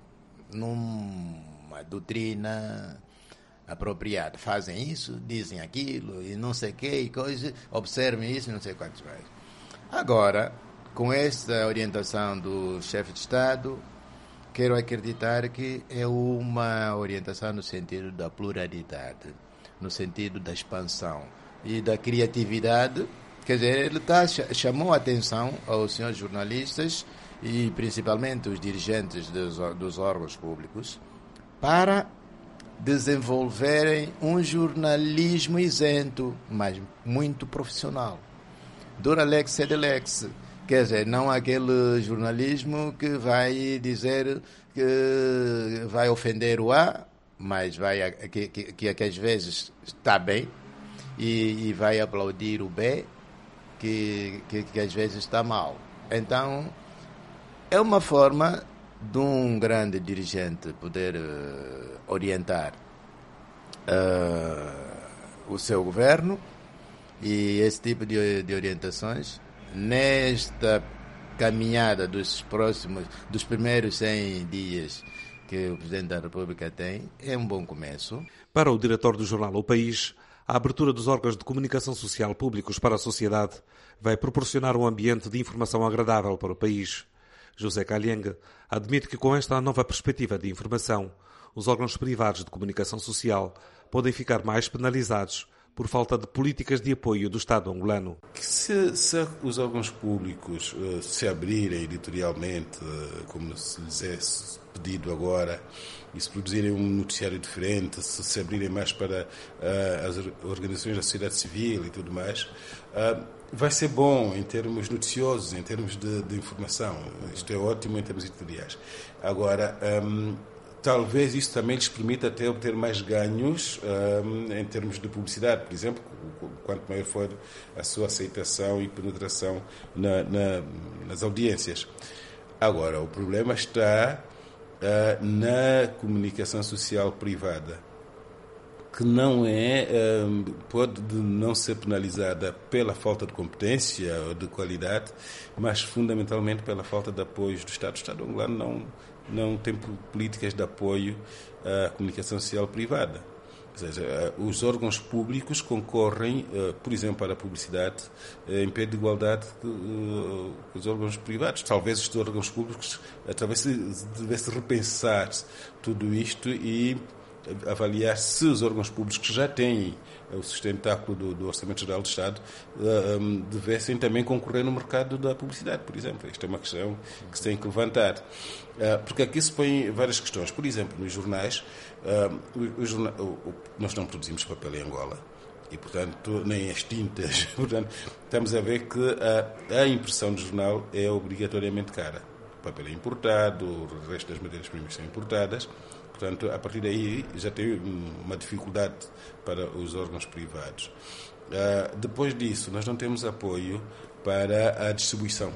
numa doutrina apropriada. Fazem isso, dizem aquilo, e não sei o que, e coisa, observem isso, e não sei quantos mais. Agora, com esta orientação do chefe de Estado, quero acreditar que é uma orientação no sentido da pluralidade, no sentido da expansão e da criatividade. Quer dizer, ele chamou a atenção aos senhores jornalistas e principalmente os dirigentes dos órgãos públicos para desenvolverem um jornalismo isento, mas muito profissional. Dura lex sed lex. Quer dizer, não aquele jornalismo que vai dizer que vai ofender o A, mas que às vezes está bem, e vai aplaudir o B, que às vezes está mal. Então, é uma forma de um grande dirigente poder orientar o seu governo, e esse tipo de orientações nesta caminhada dos primeiros 100 dias que o Presidente da República tem, é um bom começo. Para o diretor do jornal O País, a abertura dos órgãos de comunicação social públicos para a sociedade vai proporcionar um ambiente de informação agradável para o país. José Calhengue admite que com esta nova perspectiva de informação, os órgãos privados de comunicação social podem ficar mais penalizados por falta de políticas de apoio do Estado angolano. Se os órgãos públicos se abrirem editorialmente, como se lhes é pedido agora, e se produzirem um noticiário diferente, se abrirem mais para as organizações da sociedade civil e tudo mais, vai ser bom em termos noticiosos, em termos de informação. Isto é ótimo em termos editoriais. Agora, talvez isso também lhes permita até obter mais ganhos em termos de publicidade, por exemplo, quanto maior for a sua aceitação e penetração nas audiências. Agora, o problema está na comunicação social privada, que não pode não ser penalizada pela falta de competência ou de qualidade, mas fundamentalmente pela falta de apoios do Estado. O Estado angolano não tem políticas de apoio à comunicação social privada. Ou seja, os órgãos públicos concorrem, por exemplo, para a publicidade em pé de igualdade com os órgãos privados. Talvez os órgãos públicos devessem repensar tudo isto e avaliar se os órgãos públicos que já têm o sustentáculo do Orçamento Geral do Estado devessem também concorrer no mercado da publicidade, por exemplo. Esta é uma questão que se tem que levantar. Porque aqui se põem várias questões. Por exemplo, nos jornais, nós não produzimos papel em Angola e, portanto, nem as tintas. Portanto, estamos a ver que a impressão do jornal é obrigatoriamente cara. O papel é importado, o resto das matérias-primas são importadas. Portanto, a partir daí já tem uma dificuldade para os órgãos privados. Depois disso, nós não temos apoio para a distribuição.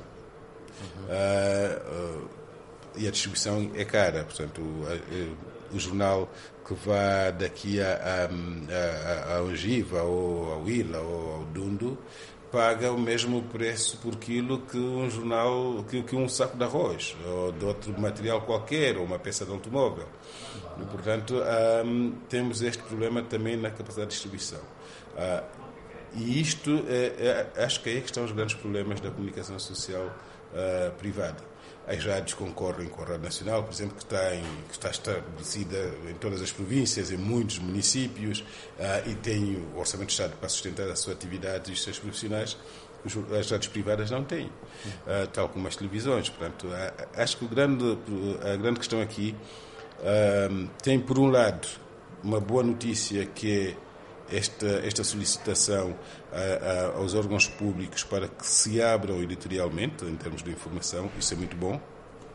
E a distribuição é cara. Portanto, o jornal que vá daqui a Ogiva, ou ao Ila, ou ao Dundo, paga o mesmo preço por quilo que um jornal, que um saco de arroz, ou de outro material qualquer, ou uma peça de automóvel. E, portanto, temos este problema também na capacidade de distribuição. E isto, acho que aí que estão os grandes problemas da comunicação social privada. As rádios concorrem com a Rádio Nacional, por exemplo, que está estabelecida em todas as províncias, em muitos municípios, e tem o Orçamento do Estado para sustentar a sua atividade e os seus profissionais. As rádios privadas não têm, tal como as televisões. Portanto, acho que a grande questão aqui tem, por um lado, uma boa notícia, que é esta solicitação aos órgãos públicos para que se abram editorialmente em termos de informação. Isso é muito bom.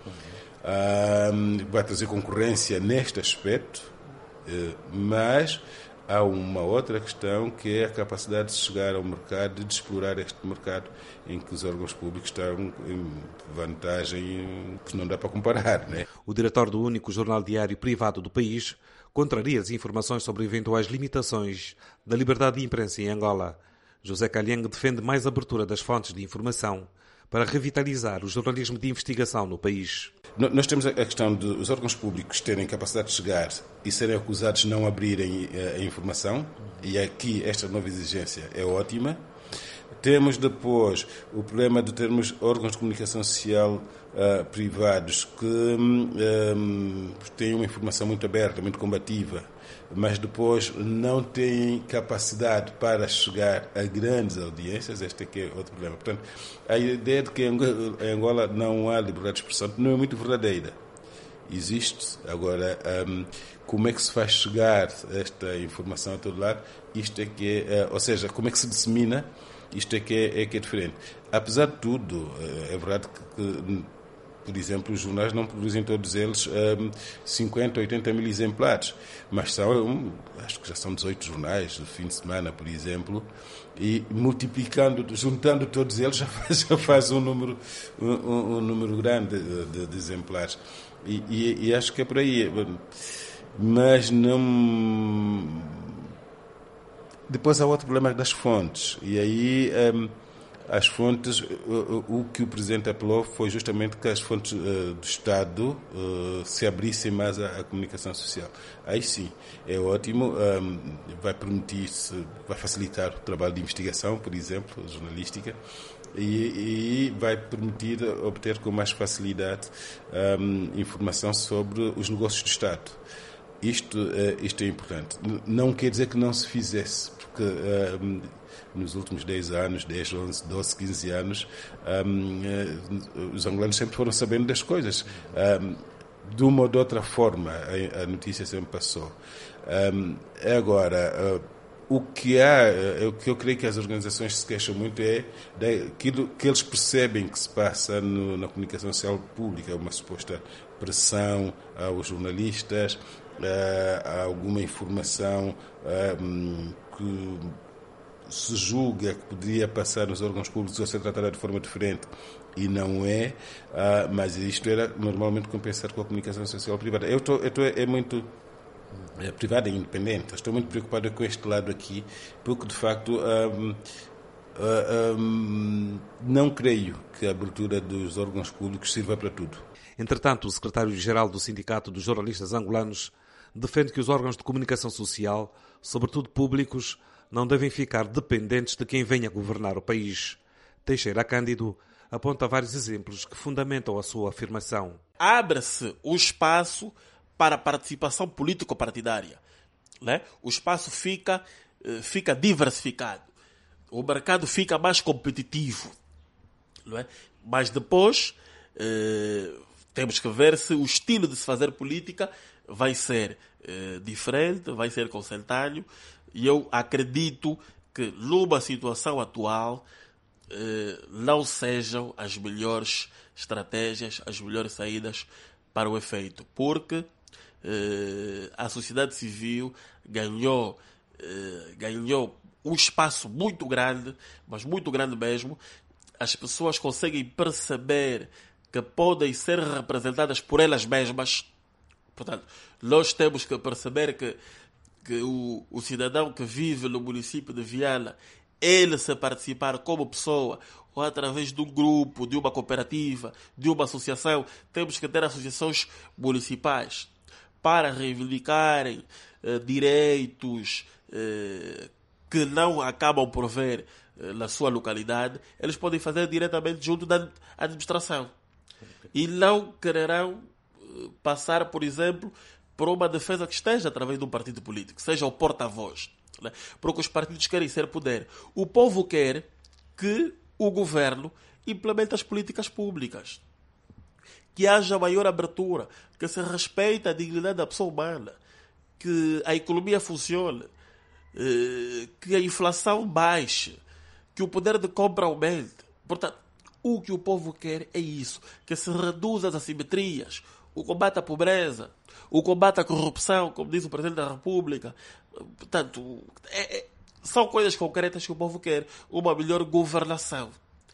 Vai trazer concorrência neste aspecto, mas há uma outra questão, que é a capacidade de chegar ao mercado e de explorar este mercado, em que os órgãos públicos estão em vantagem que não dá para comparar, né? O diretor do único jornal diário privado do país contraria as informações sobre eventuais limitações da liberdade de imprensa em Angola. José Calheng defende mais abertura das fontes de informação para revitalizar o jornalismo de investigação no país. Nós temos a questão de os órgãos públicos terem capacidade de chegar e serem acusados de não abrirem a informação, e aqui esta nova exigência é ótima. Temos depois o problema de termos órgãos de comunicação social privados que têm uma informação muito aberta, muito combativa, mas depois não têm capacidade para chegar a grandes audiências. Este aqui é outro problema. Portanto, a ideia de que em Angola não há liberdade de expressão não é muito verdadeira. Existe. Agora, como é que se faz chegar esta informação a todo lado? Isto é que é, ou seja, como é que se dissemina? Isto é que é diferente. Apesar de tudo, é verdade que, por exemplo, os jornais não produzem todos eles 50, 80 mil exemplares, mas acho que já são 18 jornais de fim de semana, por exemplo, e juntando todos eles já faz um número grande de exemplares. E acho que é por aí. Mas não... Depois há outro problema das fontes, e aí as fontes, o que o Presidente apelou foi justamente que as fontes do Estado se abrissem mais à comunicação social. Aí sim, é ótimo, vai facilitar o trabalho de investigação, por exemplo, jornalística, e vai permitir obter com mais facilidade informação sobre os negócios do Estado. Isto é importante. Não quer dizer que não se fizesse, porque nos últimos 10 anos, 10, 11, 12, 15 anos, os angolanos sempre foram sabendo das coisas. De uma ou de outra forma, a notícia sempre passou. Agora, o que eu creio que as organizações se queixam muito é daquilo que eles percebem que se passa na comunicação social pública, uma suposta pressão aos jornalistas, a alguma informação que se julga que poderia passar nos órgãos públicos ou ser tratada de forma diferente e não é, mas isto era normalmente compensado com a comunicação social privada. Eu estou muito privada e independente. Estou muito preocupado com este lado aqui, porque de facto não creio que a abertura dos órgãos públicos sirva para tudo. Entretanto, o secretário-geral do Sindicato dos Jornalistas Angolanos defende que os órgãos de comunicação social, sobretudo públicos, não devem ficar dependentes de quem venha governar o país. Teixeira Cândido aponta vários exemplos que fundamentam a sua afirmação. Abre-se o espaço para a participação político-partidária, né? O espaço fica diversificado. O mercado fica mais competitivo, não é? Mas depois temos que ver se o estilo de se fazer política vai ser diferente, vai ser concertâneo, e eu acredito que numa situação atual não sejam as melhores estratégias, as melhores saídas para o efeito, porque a sociedade civil ganhou um espaço muito grande, mas muito grande mesmo. As pessoas conseguem perceber que podem ser representadas por elas mesmas. Portanto, nós temos que perceber que o cidadão que vive no município de Viana, ele se participar como pessoa, ou através de um grupo, de uma cooperativa, de uma associação, temos que ter associações municipais para reivindicarem direitos que não acabam por ver na sua localidade. Eles podem fazer diretamente junto da administração e não quererão passar, por exemplo, por uma defesa que esteja através de um partido político, seja o porta-voz, né? Porque os partidos querem ser poder. O povo quer que o governo implemente as políticas públicas, que haja maior abertura, que se respeite a dignidade da pessoa humana, que a economia funcione, que a inflação baixe, que o poder de compra aumente. Portanto, o que o povo quer é isso, que se reduza as assimetrias, o combate à pobreza, o combate à corrupção, como diz o Presidente da República. Portanto, são coisas concretas que o povo quer, uma melhor governação.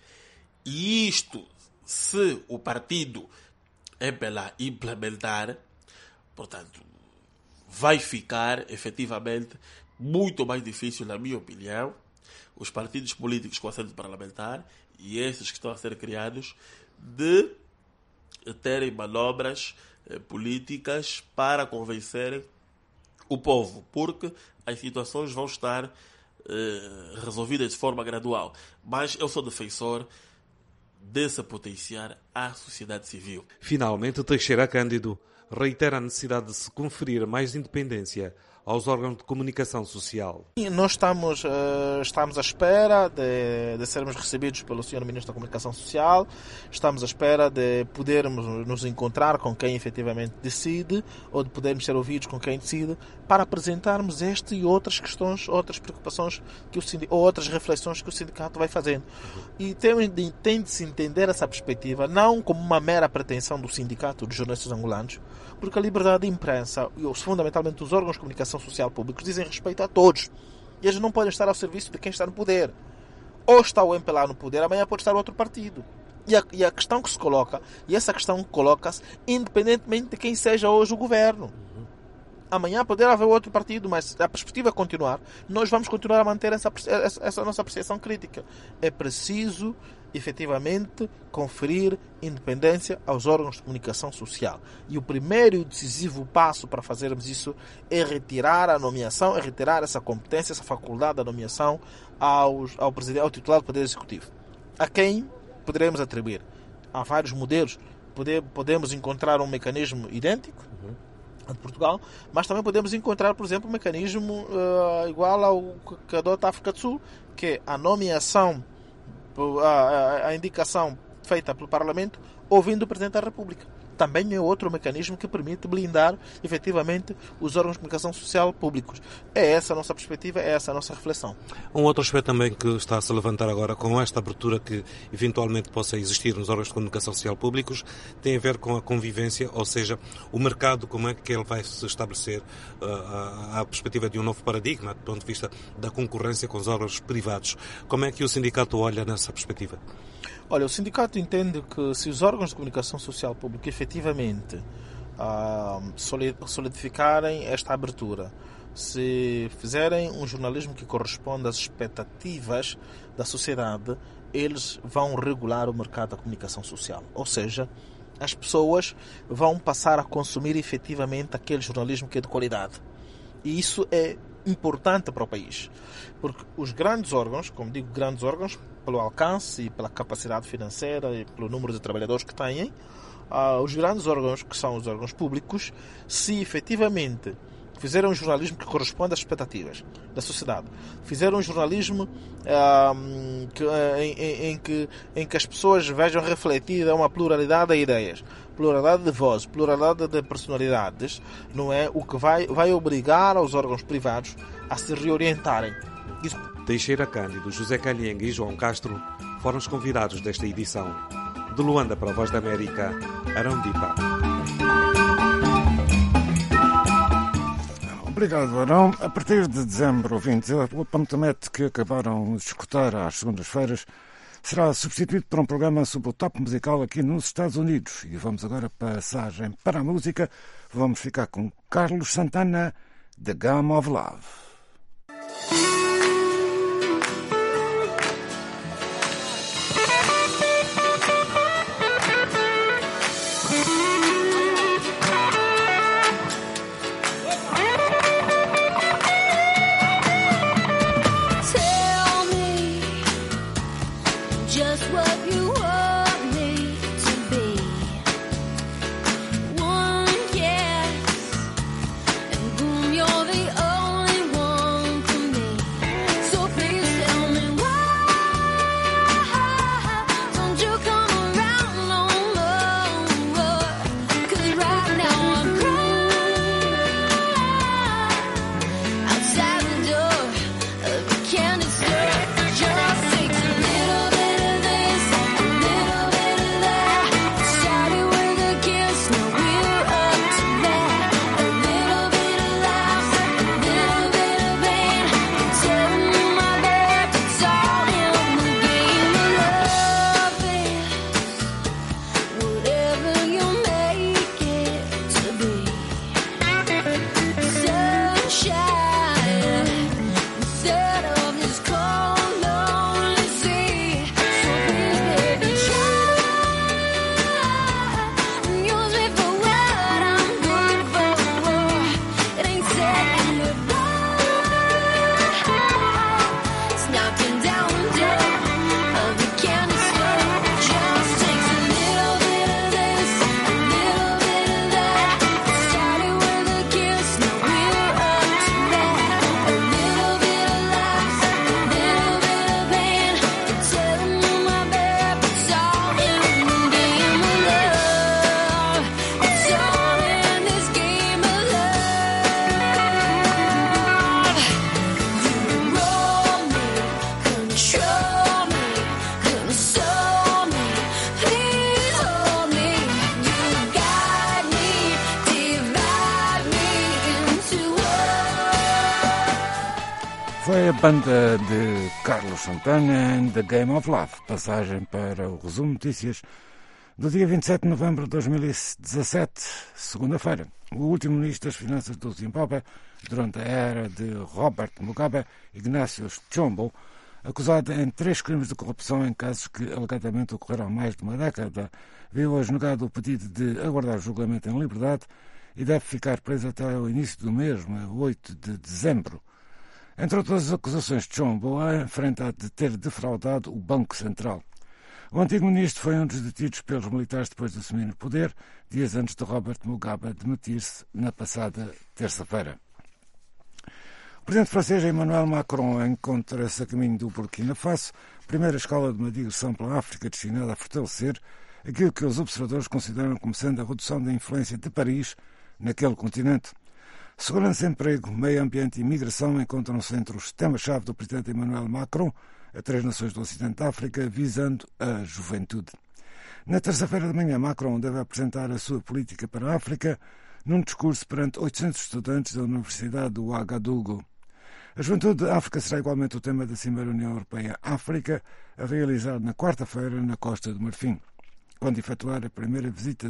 E isto, se o partido implementar, portanto, vai ficar efetivamente muito mais difícil, na minha opinião, os partidos políticos com assento parlamentar e esses que estão a ser criados, de terem manobras políticas para convencerem o povo, porque as situações vão estar resolvidas de forma gradual. Mas eu sou defensor de se potenciar a sociedade civil. Finalmente, Teixeira Cândido reitera a necessidade de se conferir mais independência aos órgãos de comunicação social. Nós estamos à espera de sermos recebidos pelo Sr. Ministro da Comunicação Social, estamos à espera de podermos nos encontrar com quem efetivamente decide, ou de podermos ser ouvidos com quem decide, para apresentarmos este e outras questões, outras preocupações ou outras reflexões que o sindicato vai fazendo. E tem de se entender essa perspectiva não como uma mera pretensão do sindicato dos jornalistas angolanos, porque a liberdade de imprensa e fundamentalmente os órgãos de comunicação social públicos dizem respeito a todos. E eles não podem estar ao serviço de quem está no poder. Ou está o MPLA no poder, amanhã pode estar outro partido. E a questão que se coloca, e essa questão coloca-se independentemente de quem seja hoje o governo. Amanhã poderá haver outro partido, mas a perspectiva é continuar. Nós vamos continuar a manter essa nossa apreciação crítica. É preciso, efetivamente, conferir independência aos órgãos de comunicação social. E o primeiro e decisivo passo para fazermos isso é retirar a nomeação, é retirar essa competência, essa faculdade da nomeação ao presidente, ao titular do Poder Executivo. A quem poderemos atribuir? Há vários modelos. Podemos encontrar um mecanismo idêntico, de Portugal, mas também podemos encontrar, por exemplo, um mecanismo igual ao que adota a África do Sul, que é a nomeação, a indicação feita pelo Parlamento, ouvindo o Presidente da República. Também é outro mecanismo que permite blindar, efetivamente, os órgãos de comunicação social públicos. É essa a nossa perspectiva, é essa a nossa reflexão. Um outro aspecto também que está a se levantar agora com esta abertura que eventualmente possa existir nos órgãos de comunicação social públicos tem a ver com a convivência, ou seja, o mercado, como é que ele vai se estabelecer à perspectiva de um novo paradigma, do ponto de vista da concorrência com os órgãos privados. Como é que o sindicato olha nessa perspectiva? Olha, o sindicato entende que se os órgãos de comunicação social pública efetivamente solidificarem esta abertura, se fizerem um jornalismo que corresponda às expectativas da sociedade, eles vão regular o mercado da comunicação social. Ou seja, as pessoas vão passar a consumir efetivamente aquele jornalismo que é de qualidade. E isso é importante para o país, porque os grandes órgãos, como digo, grandes órgãos, pelo alcance e pela capacidade financeira e pelo número de trabalhadores que têm, os grandes órgãos, que são os órgãos públicos, se efetivamente fizeram um jornalismo que corresponde às expectativas da sociedade, fizeram um jornalismo em que as pessoas vejam refletida uma pluralidade de ideias, pluralidade de vozes, pluralidade de personalidades, não é o que vai obrigar aos órgãos privados a se reorientarem. Isso... Teixeira Cândido, José Calhenga e João Castro foram os convidados desta edição. De Luanda para a Voz da América, Arão Dipa. Obrigado, Arão. A partir de dezembro, ouvintes, o apontamento que acabaram de escutar às segundas-feiras será substituído por um programa sobre o top musical aqui nos Estados Unidos. E vamos agora passagem para a música. Vamos ficar com Carlos Santana, The Game of Love. Foi a banda de Carlos Santana and The Game of Love. Passagem para o resumo de notícias do dia 27 de novembro de 2017, segunda-feira. O último ministro das Finanças do Zimbábue, durante a era de Robert Mugabe, Ignatius Chombo, acusado em 3 crimes de corrupção em casos que alegadamente ocorreram há mais de uma década, viu hoje negado o pedido de aguardar julgamento em liberdade e deve ficar preso até o início do mês, 8 de dezembro. Entre outras acusações, Chombo é enfrentado de ter defraudado o Banco Central. O antigo ministro foi um dos detidos pelos militares depois de assumir o poder, dias antes de Robert Mugabe demitir-se na passada terça-feira. O presidente francês Emmanuel Macron encontra-se a caminho do Burkina Faso, primeira escala de uma digressão pela África destinada a fortalecer aquilo que os observadores consideram como sendo a redução da influência de Paris naquele continente. Segurança, emprego, meio ambiente e migração encontram-se entre os temas-chave do presidente Emmanuel Macron, a 3 nações do Ocidente da África, visando a juventude. Na terça-feira de manhã, Macron deve apresentar a sua política para a África num discurso perante 800 estudantes da Universidade do Ouagadougou. A juventude da África será igualmente o tema da Cimeira União Europeia-África, a realizar na quarta-feira na Costa do Marfim. Quando efetuou a primeira visita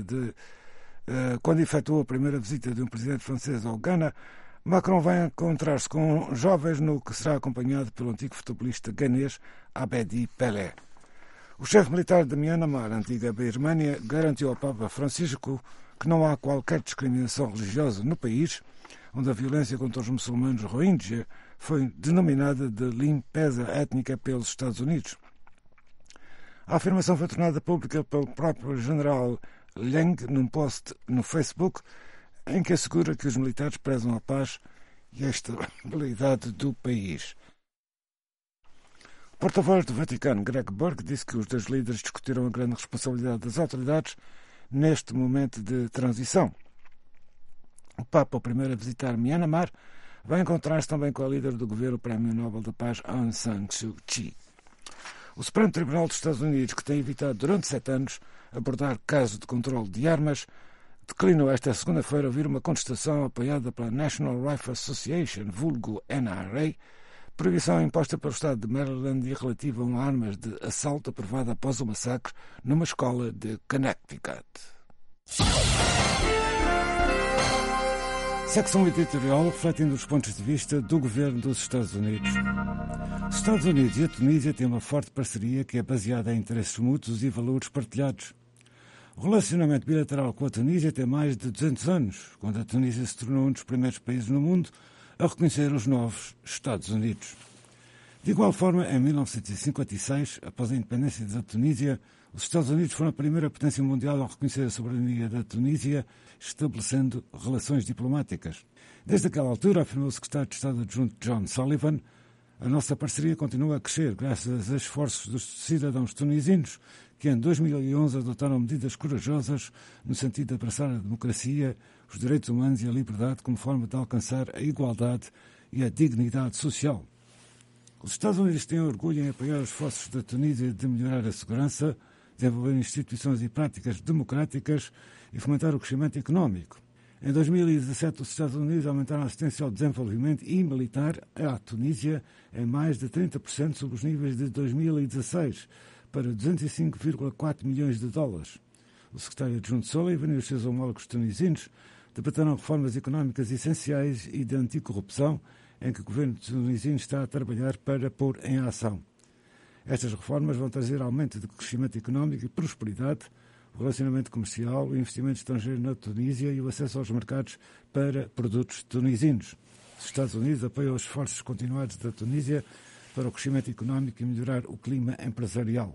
de um presidente francês ao Ghana, Macron vai encontrar-se com jovens no que será acompanhado pelo antigo futebolista ganês Abedi Pelé. O chefe militar de Myanmar, antiga Birmânia, garantiu ao Papa Francisco que não há qualquer discriminação religiosa no país, onde a violência contra os muçulmanos Rohingya foi denominada de limpeza étnica pelos Estados Unidos. A afirmação foi tornada pública pelo próprio general Liang num post no Facebook, em que assegura que os militares prezam a paz e a estabilidade do país. O porta-voz do Vaticano, Greg Burke, disse que os dois líderes discutiram a grande responsabilidade das autoridades neste momento de transição. O Papa, o primeiro a visitar Myanmar, vai encontrar-se também com a líder do governo, o Prémio Nobel da Paz, Aung San Suu Kyi. O Supremo Tribunal dos Estados Unidos, que tem evitado durante 7 anos abordar casos de controle de armas, declinou esta segunda-feira ouvir uma contestação apoiada pela National Rifle Association, vulgo NRA, proibição imposta pelo Estado de Maryland e relativa a armas de assalto aprovada após o massacre numa escola de Connecticut. Secção editorial refletindo os pontos de vista do governo dos Estados Unidos. Os Estados Unidos e a Tunísia têm uma forte parceria que é baseada em interesses mútuos e valores partilhados. O relacionamento bilateral com a Tunísia tem mais de 200 anos, quando a Tunísia se tornou um dos primeiros países no mundo a reconhecer os novos Estados Unidos. De igual forma, em 1956, após a independência da Tunísia, os Estados Unidos foram a primeira potência mundial a reconhecer a soberania da Tunísia, estabelecendo relações diplomáticas. Desde aquela altura, afirmou o secretário de Estado adjunto John Sullivan, a nossa parceria continua a crescer graças a esforços dos cidadãos tunisinos que em 2011 adotaram medidas corajosas no sentido de abraçar a democracia, os direitos humanos e a liberdade como forma de alcançar a igualdade e a dignidade social. Os Estados Unidos têm orgulho em apoiar os esforços da Tunísia de melhorar a segurança, desenvolver instituições e práticas democráticas e fomentar o crescimento económico. Em 2017, os Estados Unidos aumentaram a assistência ao desenvolvimento e militar à Tunísia em mais de 30% sobre os níveis de 2016, para 205,4 milhões de dólares. O secretário adjunto Sullivan e os seus homólogos tunisinos debataram reformas económicas essenciais e de anticorrupção em que o governo tunisino está a trabalhar para pôr em ação. Estas reformas vão trazer aumento de crescimento económico e prosperidade, o relacionamento comercial, o investimento estrangeiro na Tunísia e o acesso aos mercados para produtos tunisinos. Os Estados Unidos apoiam os esforços continuados da Tunísia para o crescimento económico e melhorar o clima empresarial.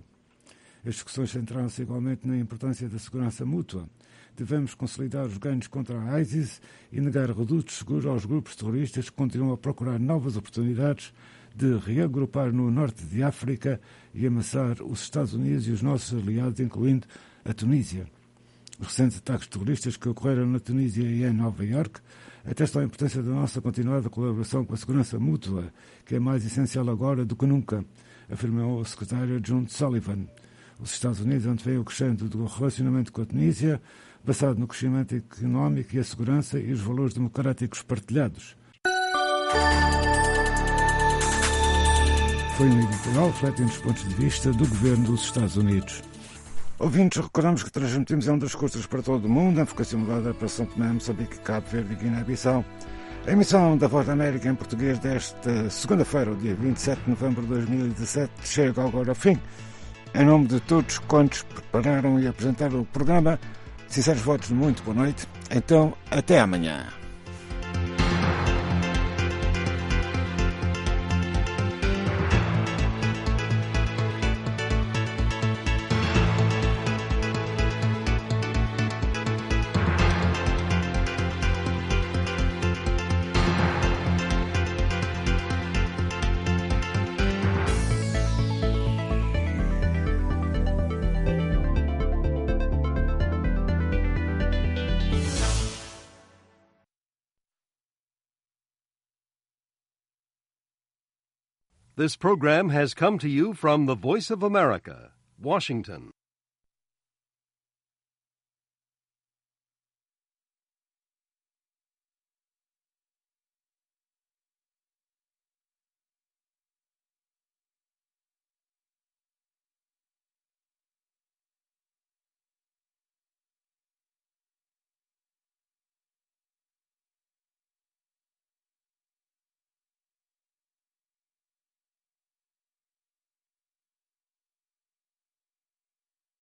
As discussões centraram-se igualmente na importância da segurança mútua. Devemos consolidar os ganhos contra a ISIS e negar redutos seguros aos grupos terroristas que continuam a procurar novas oportunidades de reagrupar no norte de África e amassar os Estados Unidos e os nossos aliados, incluindo a Tunísia. Os recentes ataques terroristas que ocorreram na Tunísia e em Nova Iorque atestam a importância da nossa continuada colaboração com a segurança mútua, que é mais essencial agora do que nunca, afirmou o secretário adjunto Sullivan. Os Estados Unidos antevêem o crescimento do relacionamento com a Tunísia, basado no crescimento económico e a segurança e os valores democráticos partilhados. Foi um editorial refletindo os pontos de vista do governo dos Estados Unidos. Ouvintes, recordamos que transmitimos em ondas curtas para todo o mundo, em focação mudada para São Tomé, Moçambique, Cabo Verde e Guiné-Bissau. A emissão da Voz da América em português desta segunda-feira, o dia 27 de novembro de 2017, chega agora ao fim. Em nome de todos quantos prepararam e apresentaram o programa, sinceros votos de muito boa noite. Então, até amanhã. This program has come to you from the Voice of America, Washington.